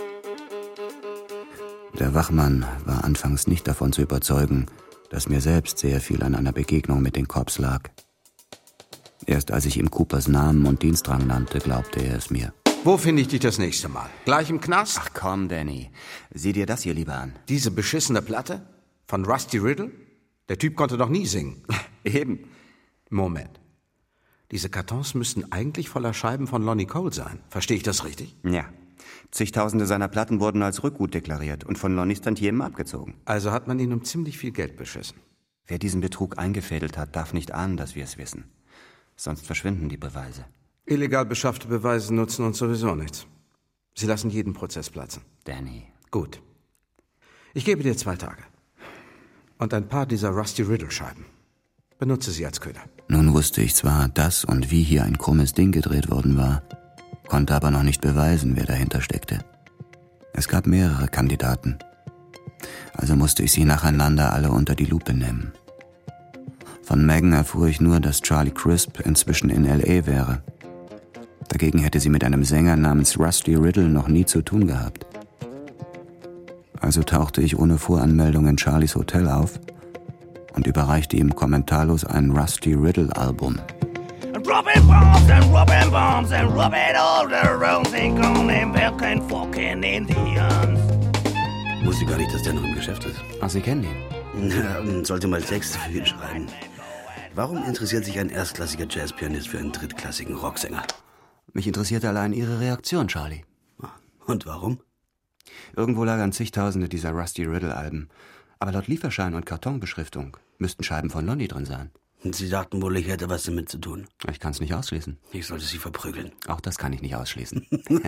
Der Wachmann war anfangs nicht davon zu überzeugen, dass mir selbst sehr viel an einer Begegnung mit den Cops lag. Erst als ich ihm Coopers Namen und Dienstrang nannte, glaubte er es mir. Wo finde ich dich das nächste Mal? Gleich im Knast? Ach komm, Danny. Sieh dir das hier lieber an. Diese beschissene Platte? Von Rusty Riddle? Der Typ konnte doch nie singen. Eben. Moment. Diese Kartons müssten eigentlich voller Scheiben von Lonnie Cole sein. Verstehe ich das richtig? Ja. Zigtausende seiner Platten wurden als Rückgut deklariert und von Lonnies Tantiemen abgezogen. Also hat man ihn um ziemlich viel Geld beschissen. Wer diesen Betrug eingefädelt hat, darf nicht ahnen, dass wir es wissen. Sonst verschwinden die Beweise. Illegal beschaffte Beweise nutzen uns sowieso nichts. Sie lassen jeden Prozess platzen. Danny. Gut. Ich gebe dir 2 Tage. Und ein paar dieser Rusty Riddle-Scheiben. Benutze sie als Köder. Nun wusste ich zwar, dass und wie hier ein krummes Ding gedreht worden war, konnte aber noch nicht beweisen, wer dahinter steckte. Es gab mehrere Kandidaten. Also musste ich sie nacheinander alle unter die Lupe nehmen. Von Megan erfuhr ich nur, dass Charlie Crisp inzwischen in L.A. wäre. Dagegen hätte sie mit einem Sänger namens Rusty Riddle noch nie zu tun gehabt. Also tauchte ich ohne Voranmeldung in Charlies Hotel auf und überreichte ihm kommentarlos ein Rusty Riddle-Album. Rubbing bombs and rubbing bombs and rubbing all the roads ain't gonna welcome fucking Indians. Wusste gar nicht, dass der noch im Geschäft ist. Ach, Sie kennen ihn? Na, sollte mal Texte für ihn schreiben. Warum interessiert sich ein erstklassiger Jazzpianist für einen drittklassigen Rocksänger? Mich interessiert allein Ihre Reaktion, Charlie. Und warum? Irgendwo lagern zigtausende dieser Rusty Riddle-Alben. Aber laut Lieferschein und Kartonbeschriftung müssten Scheiben von Lonnie drin sein. Und Sie dachten wohl, ich hätte was damit zu tun. Ich kann es nicht ausschließen. Ich sollte Sie verprügeln. Auch das kann ich nicht ausschließen.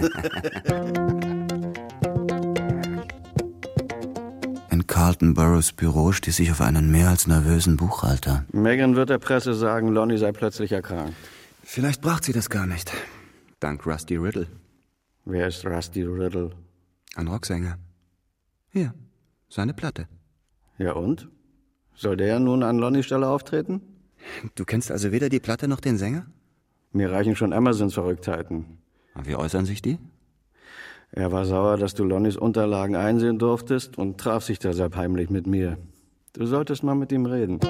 In Carlton Burroughs Büro stieß ich auf einen mehr als nervösen Buchhalter. Megan wird der Presse sagen, Lonnie sei plötzlich erkrankt. Vielleicht braucht sie das gar nicht. Dank Rusty Riddle. Wer ist Rusty Riddle? Ein Rocksänger. Hier, seine Platte. Ja und? Soll der nun an Lonnies Stelle auftreten? Du kennst also weder die Platte noch den Sänger? Mir reichen schon Emersons Verrücktheiten. Und wie äußern sich die? Er war sauer, dass du Lonnys Unterlagen einsehen durftest und traf sich deshalb heimlich mit mir. Du solltest mal mit ihm reden.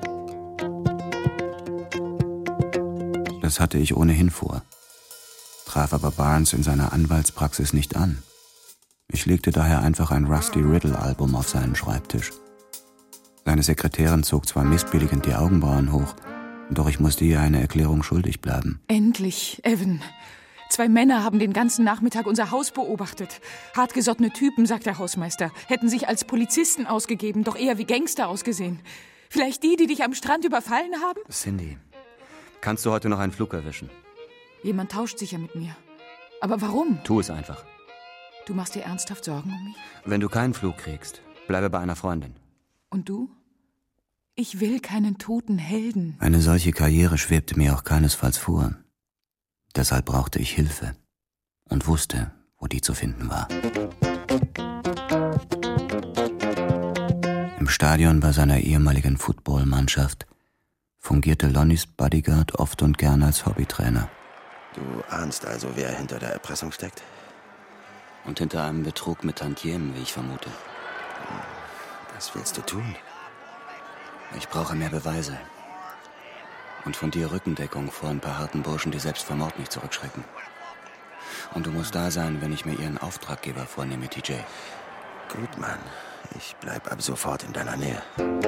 Das hatte ich ohnehin vor, traf aber Barnes in seiner Anwaltspraxis nicht an. Ich legte daher einfach ein Rusty Riddle-Album auf seinen Schreibtisch. Seine Sekretärin zog zwar missbilligend die Augenbrauen hoch, doch ich musste ihr eine Erklärung schuldig bleiben. Endlich, Evan. 2 Männer haben den ganzen Nachmittag unser Haus beobachtet. Hartgesottene Typen, sagt der Hausmeister. Hätten sich als Polizisten ausgegeben, doch eher wie Gangster ausgesehen. Vielleicht die dich am Strand überfallen haben? Cindy, kannst du heute noch einen Flug erwischen? Jemand tauscht sicher mit mir. Aber warum? Tu es einfach. Du machst dir ernsthaft Sorgen um mich? Wenn du keinen Flug kriegst, bleibe bei einer Freundin. Und du? Ich will keinen toten Helden. Eine solche Karriere schwebte mir auch keinesfalls vor. Deshalb brauchte ich Hilfe und wusste, wo die zu finden war. Im Stadion bei seiner ehemaligen Footballmannschaft fungierte Lonnys Bodyguard oft und gern als Hobbytrainer. Du ahnst also, wer hinter der Erpressung steckt? Und hinter einem Betrug mit Tantiemen, wie ich vermute. Was willst du tun? Ich brauche mehr Beweise. Und von dir Rückendeckung vor ein paar harten Burschen, die selbst vor Mord nicht zurückschrecken. Und du musst da sein, wenn ich mir ihren Auftraggeber vornehme, TJ. Gut, Mann. Ich bleib ab sofort in deiner Nähe.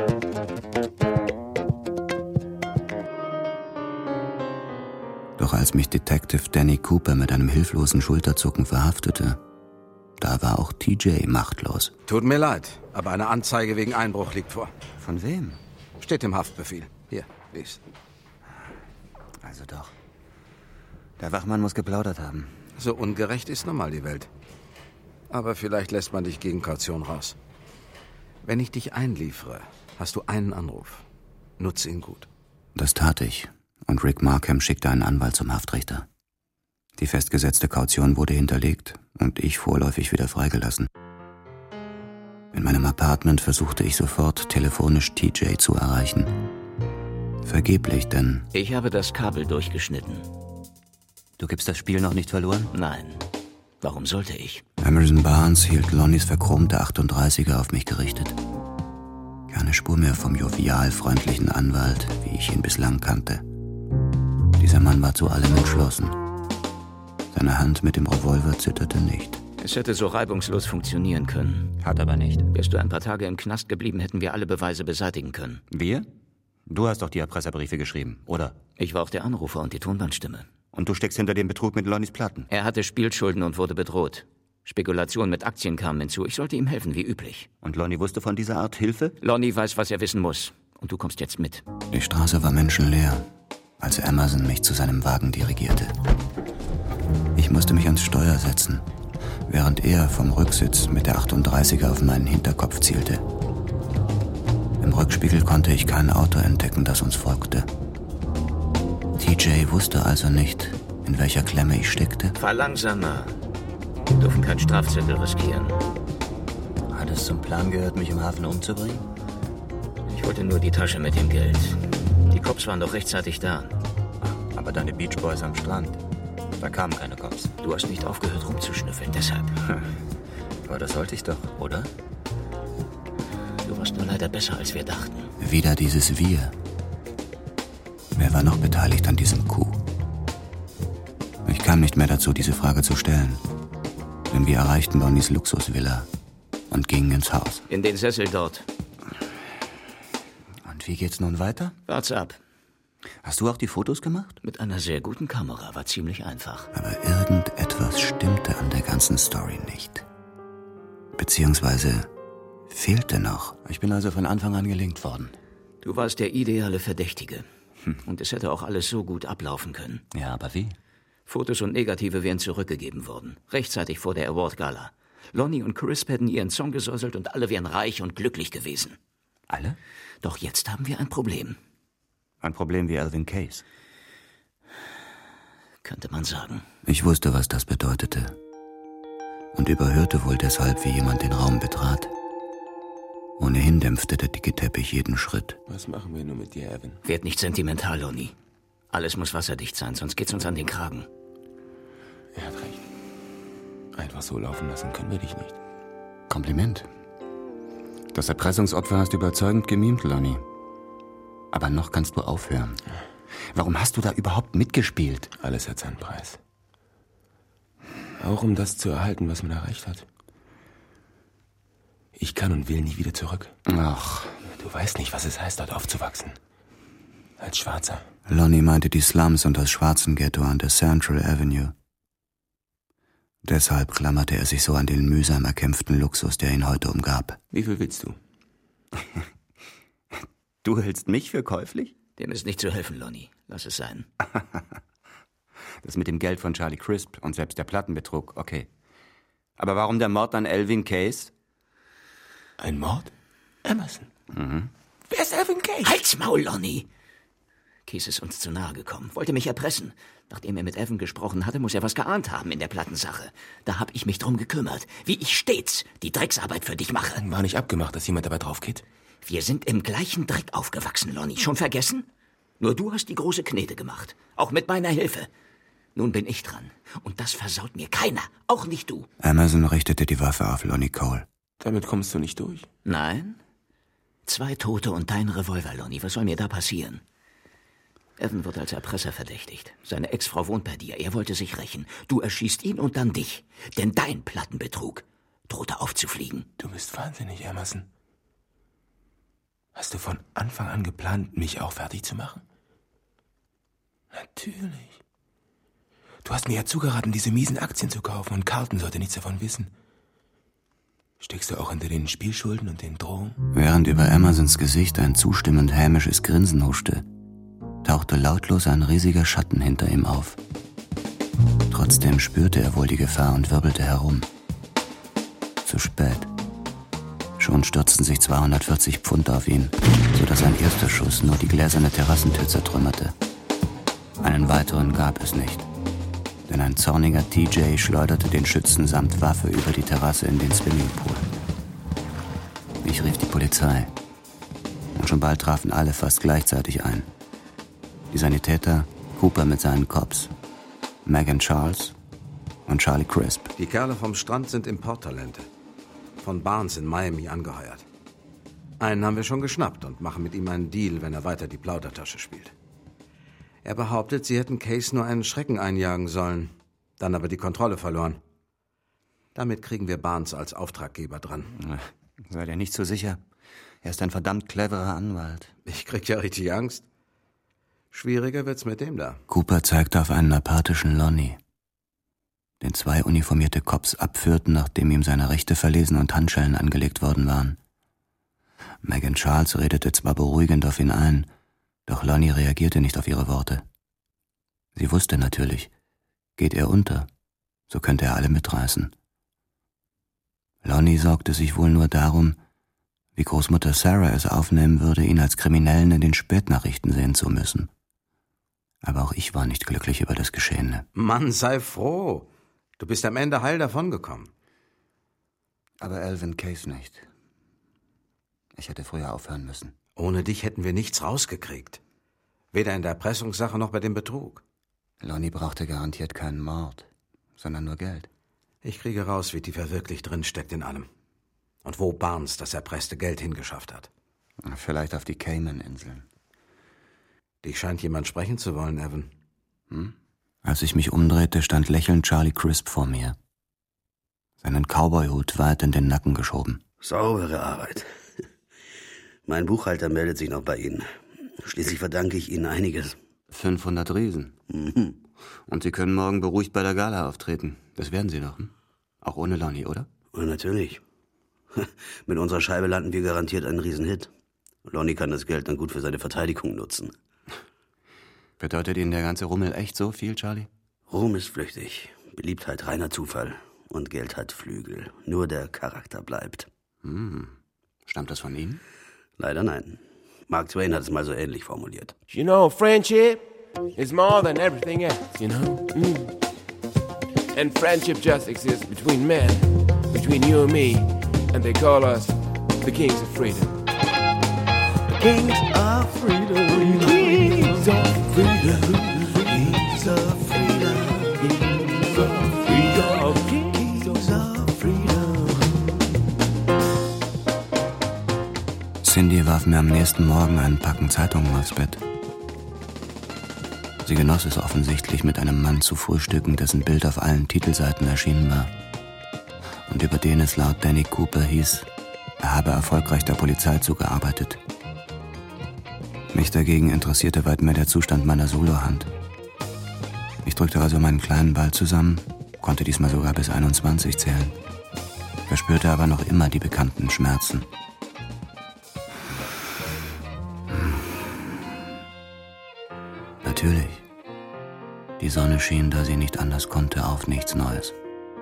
Doch als mich Detective Danny Cooper mit einem hilflosen Schulterzucken verhaftete, da war auch TJ machtlos. Tut mir leid, aber eine Anzeige wegen Einbruch liegt vor. Von wem? Steht im Haftbefehl. Hier, lies. Also doch. Der Wachmann muss geplaudert haben. So ungerecht ist nun mal die Welt. Aber vielleicht lässt man dich gegen Kaution raus. Wenn ich dich einliefere, hast du einen Anruf. Nutze ihn gut. Das tat ich. Und Rick Markham schickte einen Anwalt zum Haftrichter. Die festgesetzte Kaution wurde hinterlegt und ich vorläufig wieder freigelassen. In meinem Apartment versuchte ich sofort, telefonisch TJ zu erreichen. Vergeblich, denn... Ich habe das Kabel durchgeschnitten. Du gibst das Spiel noch nicht verloren? Nein. Warum sollte ich? Emerson Barnes hielt Lonnys verchromte 38er auf mich gerichtet. Keine Spur mehr vom jovial freundlichen Anwalt, wie ich ihn bislang kannte. Dieser Mann war zu allem entschlossen. Seine Hand mit dem Revolver zitterte nicht. Es hätte so reibungslos funktionieren können. Hat aber nicht. Wärst du ein paar Tage im Knast geblieben, hätten wir alle Beweise beseitigen können. Wir? Du hast doch die Erpresserbriefe geschrieben, oder? Ich war auch der Anrufer und die Tonbandstimme. Und du steckst hinter dem Betrug mit Lonnys Platten? Er hatte Spielschulden und wurde bedroht. Spekulationen mit Aktien kamen hinzu. Ich sollte ihm helfen, wie üblich. Und Lonnie wusste von dieser Art Hilfe? Lonnie weiß, was er wissen muss. Und du kommst jetzt mit. Die Straße war menschenleer, als Emerson mich zu seinem Wagen dirigierte. Ich musste mich ans Steuer setzen, während er vom Rücksitz mit der 38er auf meinen Hinterkopf zielte. Im Rückspiegel konnte ich kein Auto entdecken, das uns folgte. TJ wusste also nicht, in welcher Klemme ich steckte. Fahr langsamer. Wir dürfen keinen Strafzettel riskieren. Hat es zum Plan gehört, mich im Hafen umzubringen? Ich wollte nur die Tasche mit dem Geld. Die Cops waren doch rechtzeitig da. Aber deine Beach Boys am Strand, da kamen keine Cops. Du hast nicht aufgehört rumzuschnüffeln, deshalb. Aber das sollte ich doch, oder? Du warst nur leider besser, als wir dachten. Wieder dieses Wir. Wer war noch beteiligt an diesem Coup? Ich kam nicht mehr dazu, diese Frage zu stellen. Denn wir erreichten Lonnys Luxusvilla und gingen ins Haus. In den Sessel dort. Und wie geht's nun weiter? Wart's ab. Hast du auch die Fotos gemacht? Mit einer sehr guten Kamera, war ziemlich einfach. Aber irgendetwas stimmte an der ganzen Story nicht. Beziehungsweise fehlte noch. Ich bin also von Anfang an gelingt worden. Du warst der ideale Verdächtige. Und es hätte auch alles so gut ablaufen können. Ja, aber wie? Fotos und Negative wären zurückgegeben worden. Rechtzeitig vor der Award-Gala. Lonnie und Crisp hätten ihren Song gesäuselt und alle wären reich und glücklich gewesen. Alle? Doch jetzt haben wir ein Problem. Ein Problem wie Alvin Case? Könnte man sagen. Ich wusste, was das bedeutete. Und überhörte wohl deshalb, wie jemand den Raum betrat. Ohnehin dämpfte der dicke Teppich jeden Schritt. Was machen wir nur mit dir, Evan? Werd nicht sentimental, Lonnie. Alles muss wasserdicht sein, sonst geht's uns an den Kragen. Er hat recht. Einfach so laufen lassen können wir dich nicht. Kompliment. Das Erpressungsopfer hast du überzeugend gemimt, Lonnie. Aber noch kannst du aufhören. Warum hast du da überhaupt mitgespielt? Alles hat seinen Preis. Auch um das zu erhalten, was man erreicht hat. Ich kann und will nie wieder zurück. Ach. Du weißt nicht, was es heißt, dort aufzuwachsen. Als Schwarzer. Lonnie meinte die Slums und das Schwarzenghetto an der Central Avenue. Deshalb klammerte er sich so an den mühsam erkämpften Luxus, der ihn heute umgab. Wie viel willst du? Du hältst mich für käuflich? Dem ist nicht zu helfen, Lonnie. Lass es sein. Das mit dem Geld von Charlie Crisp und selbst der Plattenbetrug, okay. Aber warum der Mord an Elvin Case? Ein Mord? Emerson. Mhm. Wer ist Elvin Case? Halt's Maul, Lonnie! Case ist uns zu nahe gekommen, wollte mich erpressen. Nachdem er mit Evan gesprochen hatte, muss er was geahnt haben in der Plattensache. Da hab ich mich drum gekümmert, wie ich stets die Drecksarbeit für dich mache. War nicht abgemacht, dass jemand dabei drauf geht? Wir sind im gleichen Dreck aufgewachsen, Lonnie. Schon vergessen? Nur du hast die große Knete gemacht. Auch mit meiner Hilfe. Nun bin ich dran. Und das versaut mir keiner. Auch nicht du. Emerson richtete die Waffe auf Lonnie Cole. Damit kommst du nicht durch? Nein. 2 Tote und dein Revolver, Lonnie. Was soll mir da passieren? Evan wird als Erpresser verdächtigt. Seine Ex-Frau wohnt bei dir. Er wollte sich rächen. Du erschießt ihn und dann dich. Denn dein Plattenbetrug drohte aufzufliegen. Du bist wahnsinnig, Emerson. Hast du von Anfang an geplant, mich auch fertig zu machen? Natürlich. Du hast mir ja zugeraten, diese miesen Aktien zu kaufen und Carlton sollte nichts davon wissen. Steckst du auch hinter den Spielschulden und den Drohungen? Während über Emersons Gesicht ein zustimmend hämisches Grinsen huschte, tauchte lautlos ein riesiger Schatten hinter ihm auf. Trotzdem spürte er wohl die Gefahr und wirbelte herum. Zu spät. Schon stürzten sich 240 Pfund auf ihn, sodass ein erster Schuss nur die gläserne Terrassentür zertrümmerte. Einen weiteren gab es nicht, denn ein zorniger TJ schleuderte den Schützen samt Waffe über die Terrasse in den Swimmingpool. Ich rief die Polizei. Und schon bald trafen alle fast gleichzeitig ein. Die Sanitäter, Cooper mit seinen Cops, Megan Charles und Charlie Crisp. Die Kerle vom Strand sind Importtalente. Von Barnes in Miami angeheuert. Einen haben wir schon geschnappt und machen mit ihm einen Deal, wenn er weiter die Plaudertasche spielt. Er behauptet, sie hätten Case nur einen Schrecken einjagen sollen, dann aber die Kontrolle verloren. Damit kriegen wir Barnes als Auftraggeber dran. Sei dir nicht so sicher. Er ist ein verdammt cleverer Anwalt. Ich krieg ja richtig Angst. Schwieriger wird's mit dem da. Cooper zeigte auf einen apathischen Lonnie, den 2 uniformierte Cops abführten, nachdem ihm seine Rechte verlesen und Handschellen angelegt worden waren. Megan Charles redete zwar beruhigend auf ihn ein, doch Lonnie reagierte nicht auf ihre Worte. Sie wusste natürlich, geht er unter, so könnte er alle mitreißen. Lonnie sorgte sich wohl nur darum, wie Großmutter Sarah es aufnehmen würde, ihn als Kriminellen in den Spätnachrichten sehen zu müssen. Aber auch ich war nicht glücklich über das Geschehene. Mann, sei froh. Du bist am Ende heil davongekommen. Aber Elvin Case nicht. Ich hätte früher aufhören müssen. Ohne dich hätten wir nichts rausgekriegt. Weder in der Erpressungssache noch bei dem Betrug. Lonnie brauchte garantiert keinen Mord, sondern nur Geld. Ich kriege raus, wie tief er wirklich drin steckt in allem. Und wo Barnes das erpresste Geld hingeschafft hat. Vielleicht auf die Cayman-Inseln. Dich scheint jemand sprechen zu wollen, Evan. Hm? Als ich mich umdrehte, stand lächelnd Charlie Crisp vor mir. Seinen Cowboyhut weit in den Nacken geschoben. Saubere Arbeit. Mein Buchhalter meldet sich noch bei Ihnen. Schließlich verdanke ich Ihnen einiges. 500 Riesen. Mhm. Und Sie können morgen beruhigt bei der Gala auftreten. Das werden Sie doch, hm? Auch ohne Lonnie, oder? Ja, natürlich. Mit unserer Scheibe landen wir garantiert einen Riesenhit. Lonnie kann das Geld dann gut für seine Verteidigung nutzen. Bedeutet Ihnen der ganze Rummel echt so viel, Charlie? Ruhm ist flüchtig, Beliebtheit reiner Zufall und Geld hat Flügel. Nur der Charakter bleibt. Hm. Stammt das von Ihnen? Leider nein. Mark Twain hat es mal so ähnlich formuliert. You know, friendship is more than everything else, you know? And friendship just exists between men, between you and me, and they call us The kings of freedom. Kings of freedom. Kings of freedom. Kings of freedom. Kings of freedom. Kings of freedom. Cindy warf mir am nächsten Morgen einen Packen Zeitungen aufs Bett. Sie genoss es offensichtlich, mit einem Mann zu frühstücken, dessen Bild auf allen Titelseiten erschienen war. Und über den es laut Danny Cooper hieß, er habe erfolgreich der Polizei zugearbeitet. Mich dagegen interessierte weit mehr der Zustand meiner Solohand. Ich drückte also meinen kleinen Ball zusammen, konnte diesmal sogar bis 21 zählen, verspürte aber noch immer die bekannten Schmerzen. Natürlich. Die Sonne schien, da sie nicht anders konnte, auf nichts Neues.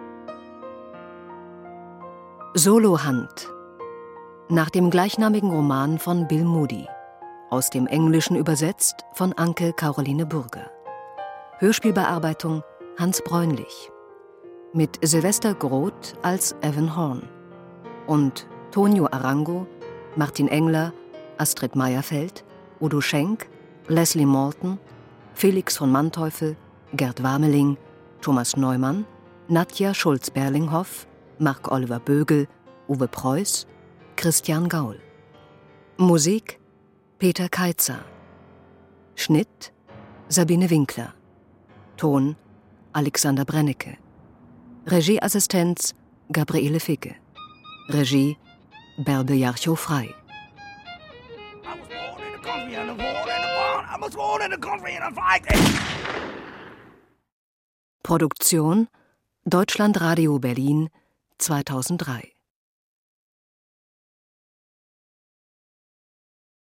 Solohand. Nach dem gleichnamigen Roman von Bill Moody. Aus dem Englischen übersetzt von Anke Caroline Burger. Hörspielbearbeitung Hans Bräunlich. Mit Sylvester Groth als Evan Horn. Und Tonio Arango, Martin Engler, Astrid Meyerfeld, Udo Schenk, Leslie Morton, Felix von Manteuffel, Gerd Warmeling, Thomas Neumann, Nadja Schulz-Berlinghoff, Marc-Oliver Bögel, Uwe Preuß, Christian Gaul. Musik Peter Keitzer. Schnitt Sabine Winkler. Ton Alexander Brennecke. Regieassistenz Gabriele Ficke. Regie Bärbe Jarchow-Frei. Produktion Deutschlandradio Berlin 2003.